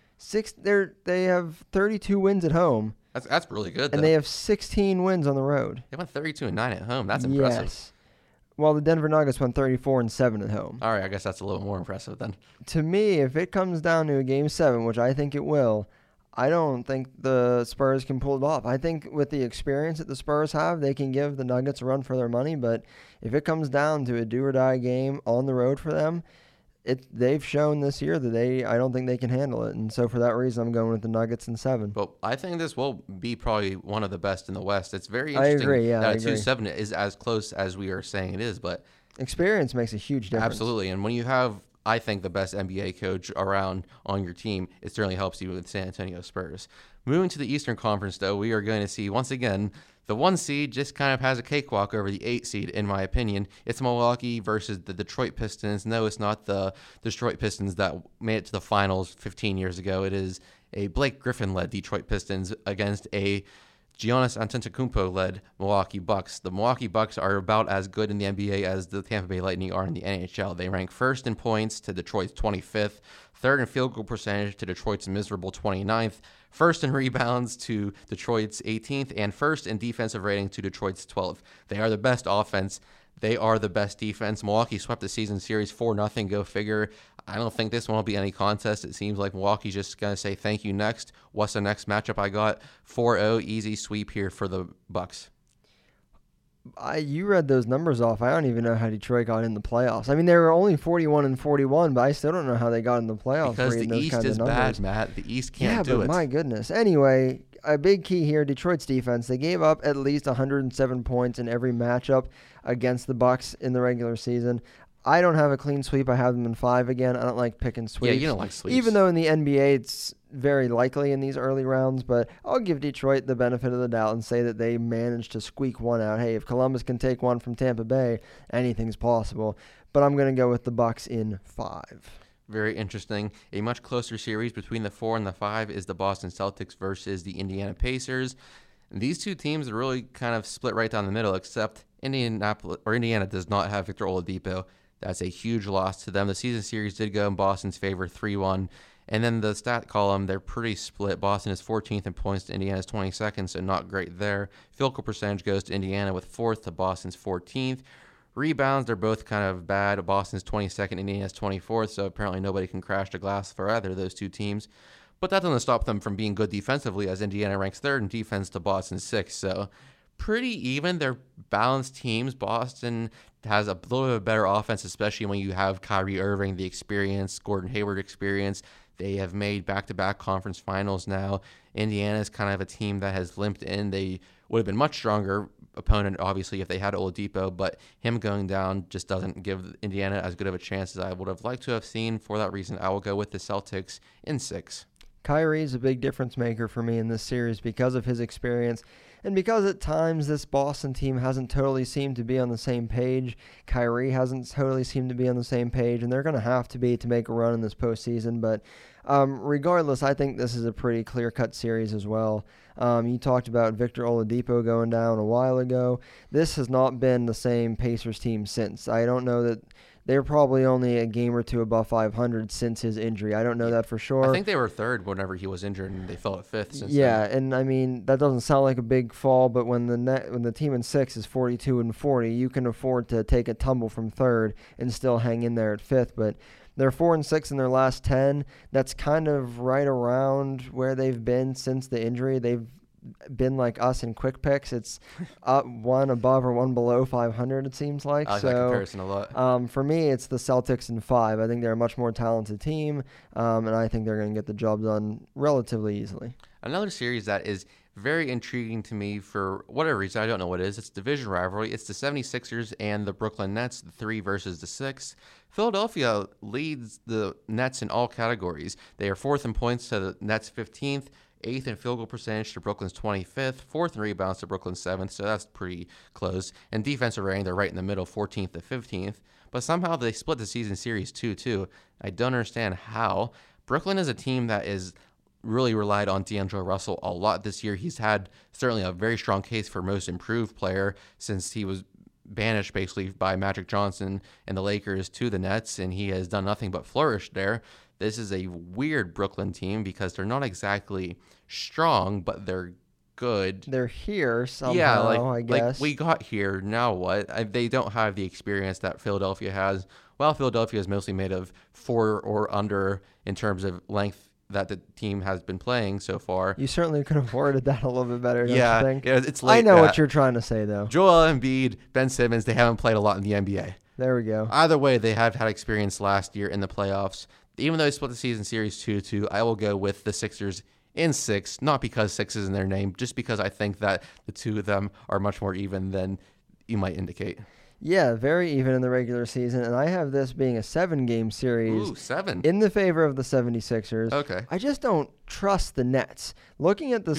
They have 32 wins at home. That's really good, though. And they have 16 wins on the road. They went 32-9 at home. That's impressive. Yes. Well, the Denver Nuggets went 34-7 at home. All right, I guess that's a little more impressive then. To me, if it comes down to a Game 7, which I think it will, I don't think the Spurs can pull it off. I think with the experience that the Spurs have, they can give the Nuggets a run for their money. But if it comes down to a do-or-die game on the road for them, they've shown this year that I don't think they can handle it. And so for that reason, I'm going with the Nuggets in 7. But I think this will be probably one of the best in the West. It's very interesting that 2-7 is as close as we are saying it is. But experience makes a huge difference. Absolutely. And when you have, I think, the best NBA coach around on your team, it certainly helps you with San Antonio Spurs. Moving to the Eastern Conference, though, we are going to see, once again, the 1 seed just kind of has a cakewalk over the 8 seed, in my opinion. It's Milwaukee versus the Detroit Pistons. No, it's not the Detroit Pistons that made it to the finals 15 years ago. It is a Blake Griffin-led Detroit Pistons against a Giannis Antetokounmpo-led Milwaukee Bucks. The Milwaukee Bucks are about as good in the NBA as the Tampa Bay Lightning are in the NHL. They rank 1st in points to Detroit's 25th, 3rd in field goal percentage to Detroit's miserable 29th, 1st in rebounds to Detroit's 18th, and 1st in defensive rating to Detroit's 12th. They are the best offense. They are the best defense. Milwaukee swept the season series 4-0. Go figure. I don't think this one will be any contest. It seems like Milwaukee's just going to say thank you next. What's the next matchup I got? 4-0, easy sweep here for the Bucks. You read those numbers off. I don't even know how Detroit got in the playoffs. I mean, they were only 41-41, but I still don't know how they got in the playoffs. Because the East is bad, Matt. The East can't do it. Yeah, but my goodness. Anyway, a big key here, Detroit's defense. They gave up at least 107 points in every matchup against the Bucks in the regular season. I don't have a clean sweep. I have them in 5 again. I don't like picking sweeps. Yeah, you don't like sweeps. Even though in the NBA it's very likely in these early rounds, but I'll give Detroit the benefit of the doubt and say that they managed to squeak one out. Hey, if Columbus can take one from Tampa Bay, anything's possible. But I'm going to go with the Bucks in 5. Very interesting. A much closer series between the 4 and the 5 is the Boston Celtics versus the Indiana Pacers. And these two teams are really kind of split right down the middle, except Indiana does not have Victor Oladipo. That's a huge loss to them. The season series did go in Boston's favor 3-1. And then the stat column, they're pretty split. Boston is 14th in points to Indiana's 22nd, so not great there. Field goal percentage goes to Indiana with 4th to Boston's 14th. Rebounds, they're both kind of bad. Boston's 22nd, Indiana's 24th, so apparently nobody can crash the glass for either of those two teams. But that doesn't stop them from being good defensively, as Indiana ranks 3rd in defense to Boston's 6th. So pretty even. They're balanced teams. Boston has a little bit better offense, especially when you have Kyrie Irving, the experience, Gordon Hayward experience. They have made back-to-back conference finals now. Indiana is kind of a team that has limped in. They would have been much stronger opponent, obviously, if they had Oladipo, but him going down just doesn't give Indiana as good of a chance as I would have liked to have seen. For that reason, I will go with the Celtics in 6. Kyrie's a big difference maker for me in this series because of his experience and because at times this Boston team hasn't totally seemed to be on the same page. Kyrie hasn't totally seemed to be on the same page, and they're going to have to be to make a run in this postseason. But regardless, I think this is a pretty clear-cut series as well. You talked about Victor Oladipo going down a while ago. This has not been the same Pacers team since. I don't know that. They're probably only a game or two above 500 since his injury. I don't know that for sure. I think they were 3rd whenever he was injured, and they fell at 5th since then. And I mean, that doesn't sound like a big fall, but when the team in 6 is 42-40, you can afford to take a tumble from 3rd and still hang in there at 5th. But They're 4-6 in their last 10. That's kind of right around where they've been since the injury. They've been like us in quick picks. It's up one above or one below 500, it seems like. I like that comparison a lot. For me, it's the Celtics in 5. I think they're a much more talented team, and I think they're going to get the job done relatively easily. Another series that is very intriguing to me for whatever reason, I don't know what it is. It's division rivalry. It's the 76ers and the Brooklyn Nets, the 3 versus the 6. Philadelphia leads the Nets in all categories. They are 4th in points to the Nets 15th, 8th in field goal percentage to Brooklyn's 25th, 4th in rebounds to Brooklyn's 7th, so that's pretty close. And defensive rating, they're right in the middle, 14th to 15th. But somehow they split the season series 2-2. I don't understand how. Brooklyn is a team that is really relied on D'Angelo Russell a lot this year. He's had certainly a very strong case for most improved player since he was banished basically by Magic Johnson and the Lakers to the Nets, and he has done nothing but flourish there. This is a weird Brooklyn team because they're not exactly strong, but they're good. They're here somehow, I guess. Like we got here, now what? They don't have the experience that Philadelphia has. Well, Philadelphia is mostly made of 4 or under in terms of length that the team has been playing so far. You certainly could have worded that a little bit better, don't you think? Yeah, it's late. I know what you're trying to say, though. Joel Embiid, Ben Simmons, they haven't played a lot in the NBA. There we go. Either way, they have had experience last year in the playoffs. Even though they split the season series 2-2, I will go with the Sixers in 6, not because 6 is in their name, just because I think that the two of them are much more even than you might indicate. Yeah, very even in the regular season, and I have this being a 7-game series. Ooh, 7. In the favor of the 76ers. Okay. I just don't trust the Nets. Looking at the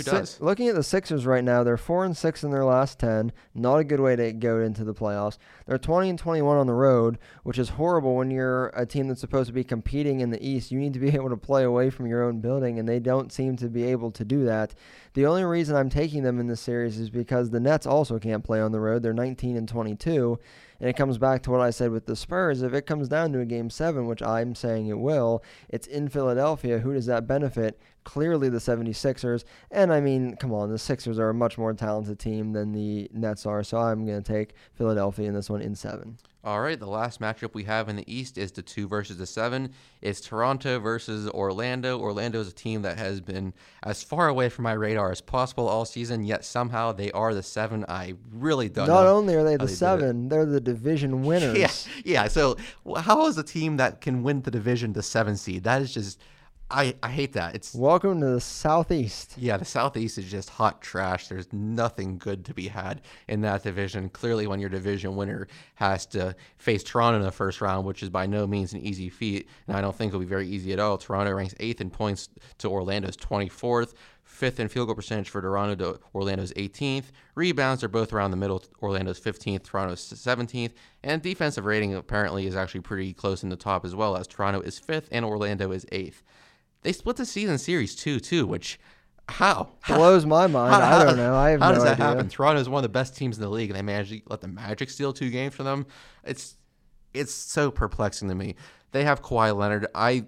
Sixers right now, they're 4-6 in their last 10. Not a good way to go into the playoffs. They're 20-21 on the road, which is horrible when you're a team that's supposed to be competing in the East. You need to be able to play away from your own building, and they don't seem to be able to do that. The only reason I'm taking them in this series is because the Nets also can't play on the road. They're 19-22. And it comes back to what I said with the Spurs. If it comes down to a Game 7, which I'm saying it will, it's in Philadelphia. Who does that benefit? Clearly the 76ers. And, I mean, come on, the Sixers are a much more talented team than the Nets are. So I'm going to take Philadelphia in this one in 7. All right, the last matchup we have in the East is the 2 versus the 7. It's Toronto versus Orlando. Orlando is a team that has been as far away from my radar as possible all season, yet somehow they are the 7. I really don't know. Not only are they the 7, they're the division winners. Yeah. So how is a team that can win the division the 7 seed? That is just... I hate that. It's welcome to the Southeast. Yeah, the Southeast is just hot trash. There's nothing good to be had in that division. Clearly, when your division winner has to face Toronto in the first round, which is by no means an easy feat, and I don't think it'll be very easy at all. Toronto ranks 8th in points to Orlando's 24th. 5th in field goal percentage for Toronto to Orlando's 18th. Rebounds are both around the middle. Orlando's 15th, Toronto's 17th. And defensive rating apparently is actually pretty close in the top as well, as Toronto is 5th and Orlando is 8th. They split the season series 2-2, which, how? Blows my mind. I don't know. I have no idea. How does that happen? Toronto is one of the best teams in the league, and they managed to let the Magic steal 2 games from them. It's so perplexing to me. They have Kawhi Leonard. I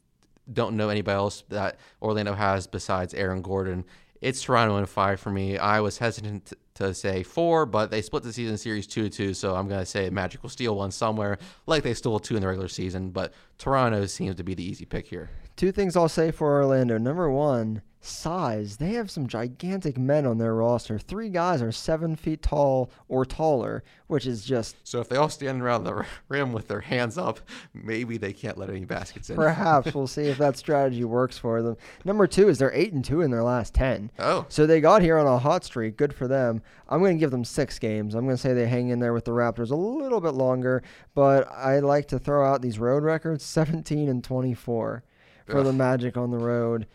don't know anybody else that Orlando has besides Aaron Gordon. It's Toronto in 5 for me. I was hesitant to say 4, but they split the season series 2-2, so I'm going to say Magic will steal 1 somewhere, like they stole 2 in the regular season, but Toronto seems to be the easy pick here. 2 things I'll say for Orlando. Number 1, size. They have some gigantic men on their roster. 3 guys are 7 feet tall or taller, which is just... So if they all stand around the rim with their hands up, maybe they can't let any baskets in. Perhaps. We'll see if that strategy works for them. Number 2 is they're 8-2 in their last 10. Oh. So they got here on a hot streak. Good for them. I'm going to give them 6 games. I'm going to say they hang in there with the Raptors a little bit longer, but I like to throw out these road records, 17-24. For the Magic on the road.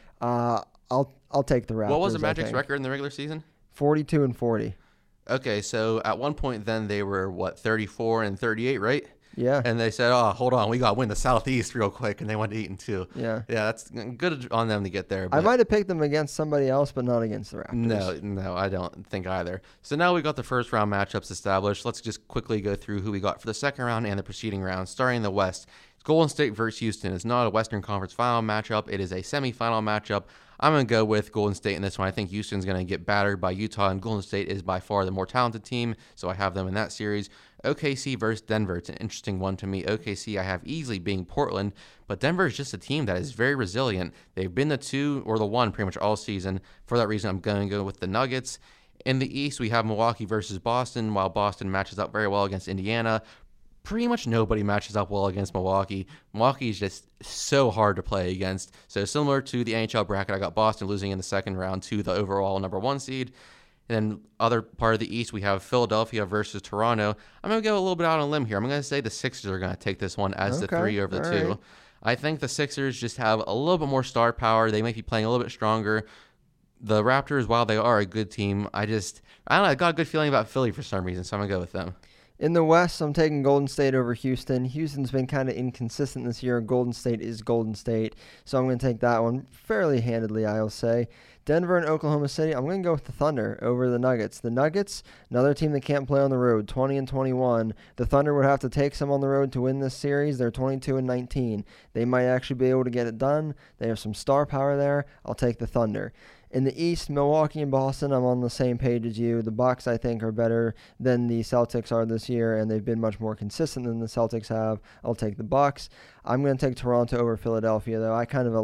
I'll take the Raptors. What was the Magic's record in the regular season? 42-40. Okay, so at one point then they were, 34-38, right? Yeah. And they said, oh, hold on, we got to win the Southeast real quick, and they went 8-2. Yeah. Yeah, that's good on them to get there. I might have picked them against somebody else, but not against the Raptors. No, I don't think either. So now we got the first round matchups established. Let's just quickly go through who we got for the second round and the preceding round, starting in the West. Golden State versus Houston is not a Western Conference final matchup. It is a semifinal matchup. I'm going to go with Golden State in this one. I think Houston's going to get battered by Utah, and Golden State is by far the more talented team, so I have them in that series. OKC versus Denver. It's an interesting one to me. OKC I have easily being Portland, but Denver is just a team that is very resilient. They've been the 2 or the 1 pretty much all season. For that reason, I'm going to go with the Nuggets. In the East, we have Milwaukee versus Boston. While Boston matches up very well against Indiana, pretty much nobody matches up well against Milwaukee. Milwaukee is just so hard to play against. So similar to the NHL bracket, I got Boston losing in the second round to the overall number 1 seed. And then other part of the East, we have Philadelphia versus Toronto. I'm going to go a little bit out on a limb here. I'm going to say the Sixers are going to take this one as the 3 over the 2. Right. I think the Sixers just have a little bit more star power. They might be playing a little bit stronger. The Raptors, while they are a good team, I don't know, I got a good feeling about Philly for some reason, so I'm going to go with them. In the West, I'm taking Golden State over Houston. Houston's been kind of inconsistent this year. Golden State is Golden State, so I'm going to take that one fairly handedly, I'll say. Denver and Oklahoma City, I'm going to go with the Thunder over the Nuggets. The Nuggets, another team that can't play on the road, 20-21. The Thunder would have to take some on the road to win this series. They're 22-19. They might actually be able to get it done. They have some star power there. I'll take the Thunder. In the East, Milwaukee and Boston, I'm on the same page as you. The Bucks, I think, are better than the Celtics are this year, and they've been much more consistent than the Celtics have. I'll take the Bucks. I'm going to take Toronto over Philadelphia, though. I kind of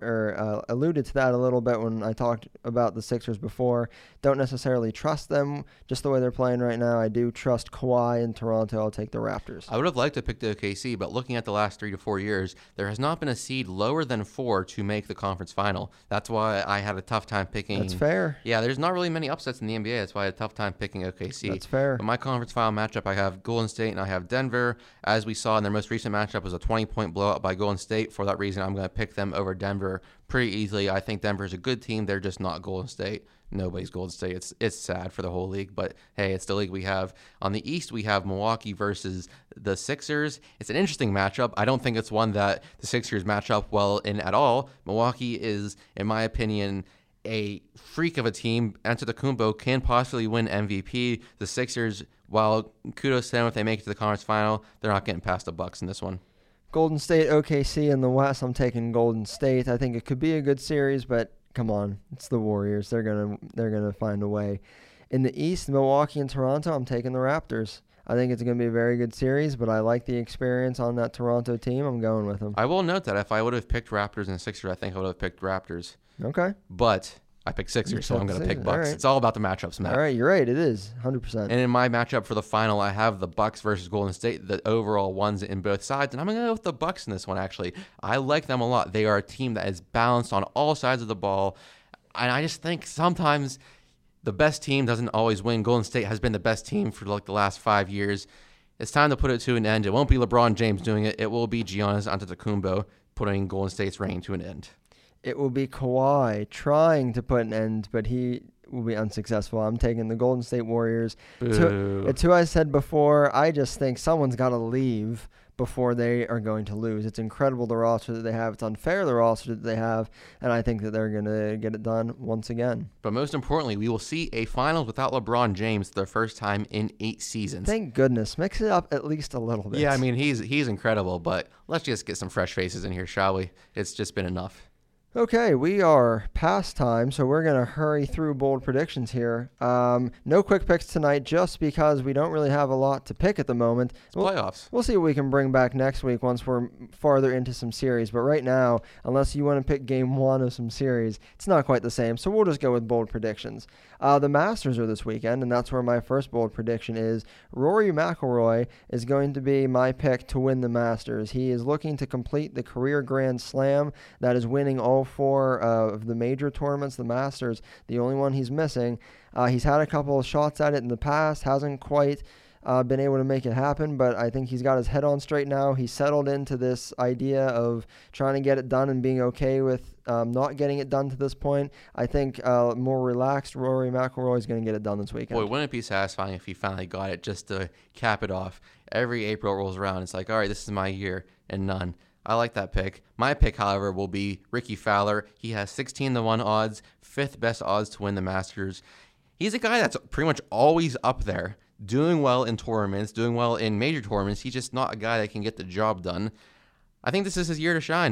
alluded to that a little bit when I talked about the Sixers before. Don't necessarily trust them just the way they're playing right now. I do trust Kawhi in Toronto. I'll take the Raptors. I would have liked to pick the OKC, but looking at the last 3 to 4 years, there has not been a seed lower than 4 to make the conference final. That's why I had a tough time picking. That's fair. Yeah, there's not really many upsets in the NBA. That's why I had a tough time picking OKC. That's fair. But my conference final matchup, I have Golden State and I have Denver. As we saw in their most recent matchup, was a 20-point blowout by Golden State. For that reason, I'm going to pick them over Denver pretty easily. I think Denver is a good team. They're just not Golden State. Nobody's Golden State. It's sad for the whole league, but hey, it's the league we have. On the East, we have Milwaukee versus the Sixers. It's an interesting matchup. I don't think it's one that the Sixers match up well in at all. Milwaukee is, in my opinion, a freak of a team. Antetokounmpo can possibly win MVP. The Sixers, while kudos to them if they make it to the conference final, they're not getting past the Bucks in this one. Golden State, OKC in the West. I'm taking Golden State. I think it could be a good series, but come on, it's the Warriors. They're gonna find a way. In the East, Milwaukee and Toronto, I'm taking the Raptors. I think it's going to be a very good series, but I like the experience on that Toronto team. I'm going with them. I will note that if I would have picked Raptors and Sixers, I think I would have picked Raptors. Okay. But I picked Sixers, so I'm going to pick Bucks. Right. It's all about the matchups, Matt. All right, you're right. It is 100%. And in my matchup for the final, I have the Bucks versus Golden State, the overall ones in both sides, and I'm going to go with the Bucks in this one, actually. I like them a lot. They are a team that is balanced on all sides of the ball, and I just think sometimes the best team doesn't always win. Golden State has been the best team for like the last 5 years. It's time to put it to an end. It won't be LeBron James doing it. It will be Giannis Antetokounmpo putting Golden State's reign to an end. It will be Kawhi trying to put an end, but he will be unsuccessful. I'm taking the Golden State Warriors. It's who I said before. I just think someone's got to leave before they are going to lose. It's incredible the roster that they have. It's unfair the roster that they have, and I think that they're going to get it done once again. But most importantly, we will see a finals without LeBron James for the first time in 8 seasons. Thank goodness. Mix it up at least a little bit. Yeah, I mean, he's incredible, but let's just get some fresh faces in here, shall we? It's just been enough. Okay, we are past time, so we're going to hurry through bold predictions here. No quick picks tonight just because we don't really have a lot to pick at the moment. Playoffs. We'll see what we can bring back next week once we're farther into some series. But right now, unless you want to pick game 1 of some series, it's not quite the same. So we'll just go with bold predictions. The Masters are this weekend, and that's where my first bold prediction is. Rory McIlroy is going to be my pick to win the Masters. He is looking to complete the career Grand Slam. That is winning all 4 of the major tournaments, the Masters, the only one he's missing. He's had a couple of shots at it in the past, hasn't quite been able to make it happen, but I think he's got his head on straight now. He's settled into this idea of trying to get it done and being okay with not getting it done to this point. I think more relaxed Rory McIlroy is going to get it done this weekend. Boy, wouldn't it be satisfying if he finally got it just to cap it off? Every April rolls around, it's like, all right, this is my year, and none. I like that pick. My pick, however, will be Ricky Fowler. He has 16-1 odds, 5th best odds to win the Masters. He's a guy that's pretty much always up there, doing well in tournaments, doing well in major tournaments. He's just not a guy that can get the job done. I think this is his year to shine.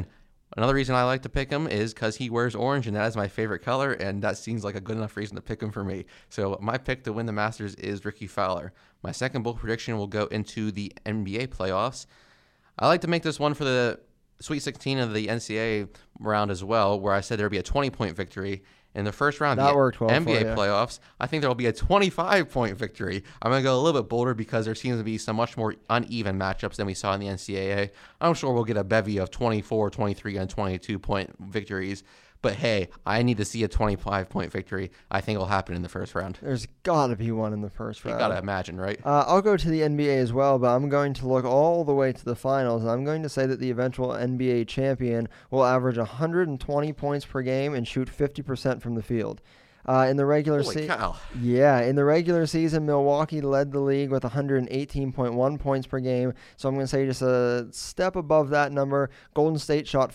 Another reason I like to pick him is because he wears orange, and that is my favorite color, and that seems like a good enough reason to pick him for me. So my pick to win the Masters is Ricky Fowler. My second bold prediction will go into the NBA playoffs. I like to make this one for the Sweet 16 of the NCAA round as well, where I said there would be a 20-point victory. In the first round of the NBA playoffs, I think there will be a 25-point victory. I'm going to go a little bit bolder because there seems to be some much more uneven matchups than we saw in the NCAA. I'm sure we'll get a bevy of 24, 23, and 22-point victories. But hey, I need to see a 25-point victory. I think it'll happen in the first round. There's got to be one in the first round. You got to imagine, right? I'll go to the NBA as well, but I'm going to look all the way to the finals, and I'm going to say that the eventual NBA champion will average 120 points per game and shoot 50% from the field. In the regular in the regular season, Milwaukee led the league with 118.1 points per game. So I'm going to say just a step above that number. Golden State shot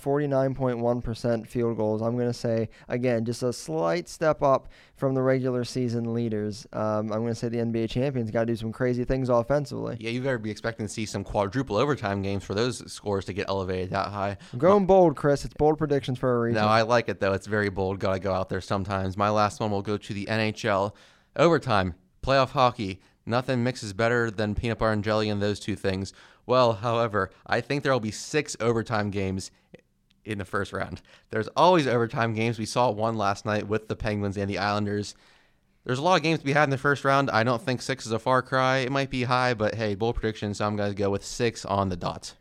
49.1% field goals. I'm going to say, again, just a slight step up from the regular season leaders. I'm going to say the NBA champions got to do some crazy things offensively. Yeah, you better be expecting to see some quadruple overtime games for those scores to get elevated that high. I'm going bold, Chris. It's bold predictions for a reason. No, I like it, though. It's very bold. Got to go out there sometimes. My last one will go to the NHL. Overtime, playoff hockey. Nothing mixes better than peanut butter and jelly and those two things. Well, however, I think there will be 6 overtime games in the first round. There's always overtime games. We saw one last night with the Penguins and the Islanders. There's a lot of games to be had in the first round. I don't think 6 is a far cry. It might be high, but hey, bold prediction, so I'm going to go with 6 on the dot.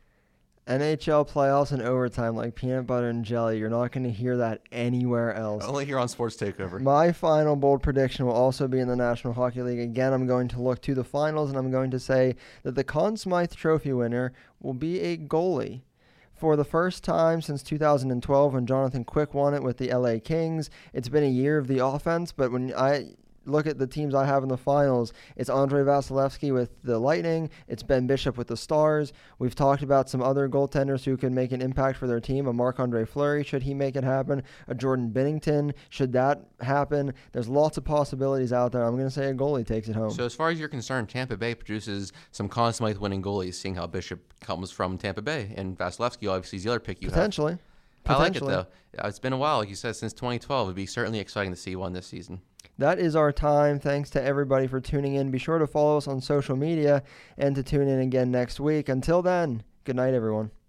NHL playoffs and overtime like peanut butter and jelly. You're not going to hear that anywhere else. Only here on Sports Takeover. My final bold prediction will also be in the National Hockey League. Again, I'm going to look to the finals, and I'm going to say that the Conn Smythe Trophy winner will be a goalie. For the first time since 2012 when Jonathan Quick won it with the LA Kings, it's been a year of the offense, but when I look at the teams I have in the finals, it's Andrei Vasilevsky with the Lightning, it's Ben Bishop with the Stars. We've talked about some other goaltenders who can make an impact for their team, a Marc-Andre Fleury, should he make it happen, a Jordan Binnington, should that happen. There's lots of possibilities out there. I'm going to say a goalie takes it home. So as far as you're concerned, Tampa Bay produces some Conn Smythe winning goalies, seeing how Bishop comes from Tampa Bay, and Vasilevsky obviously is the other pick you Potentially. have. I like it, though. It's been a while, like you said, since 2012. It'd be certainly exciting to see one this season. That is our time. Thanks to everybody for tuning in. Be sure to follow us on social media and to tune in again next week. Until then, good night, everyone.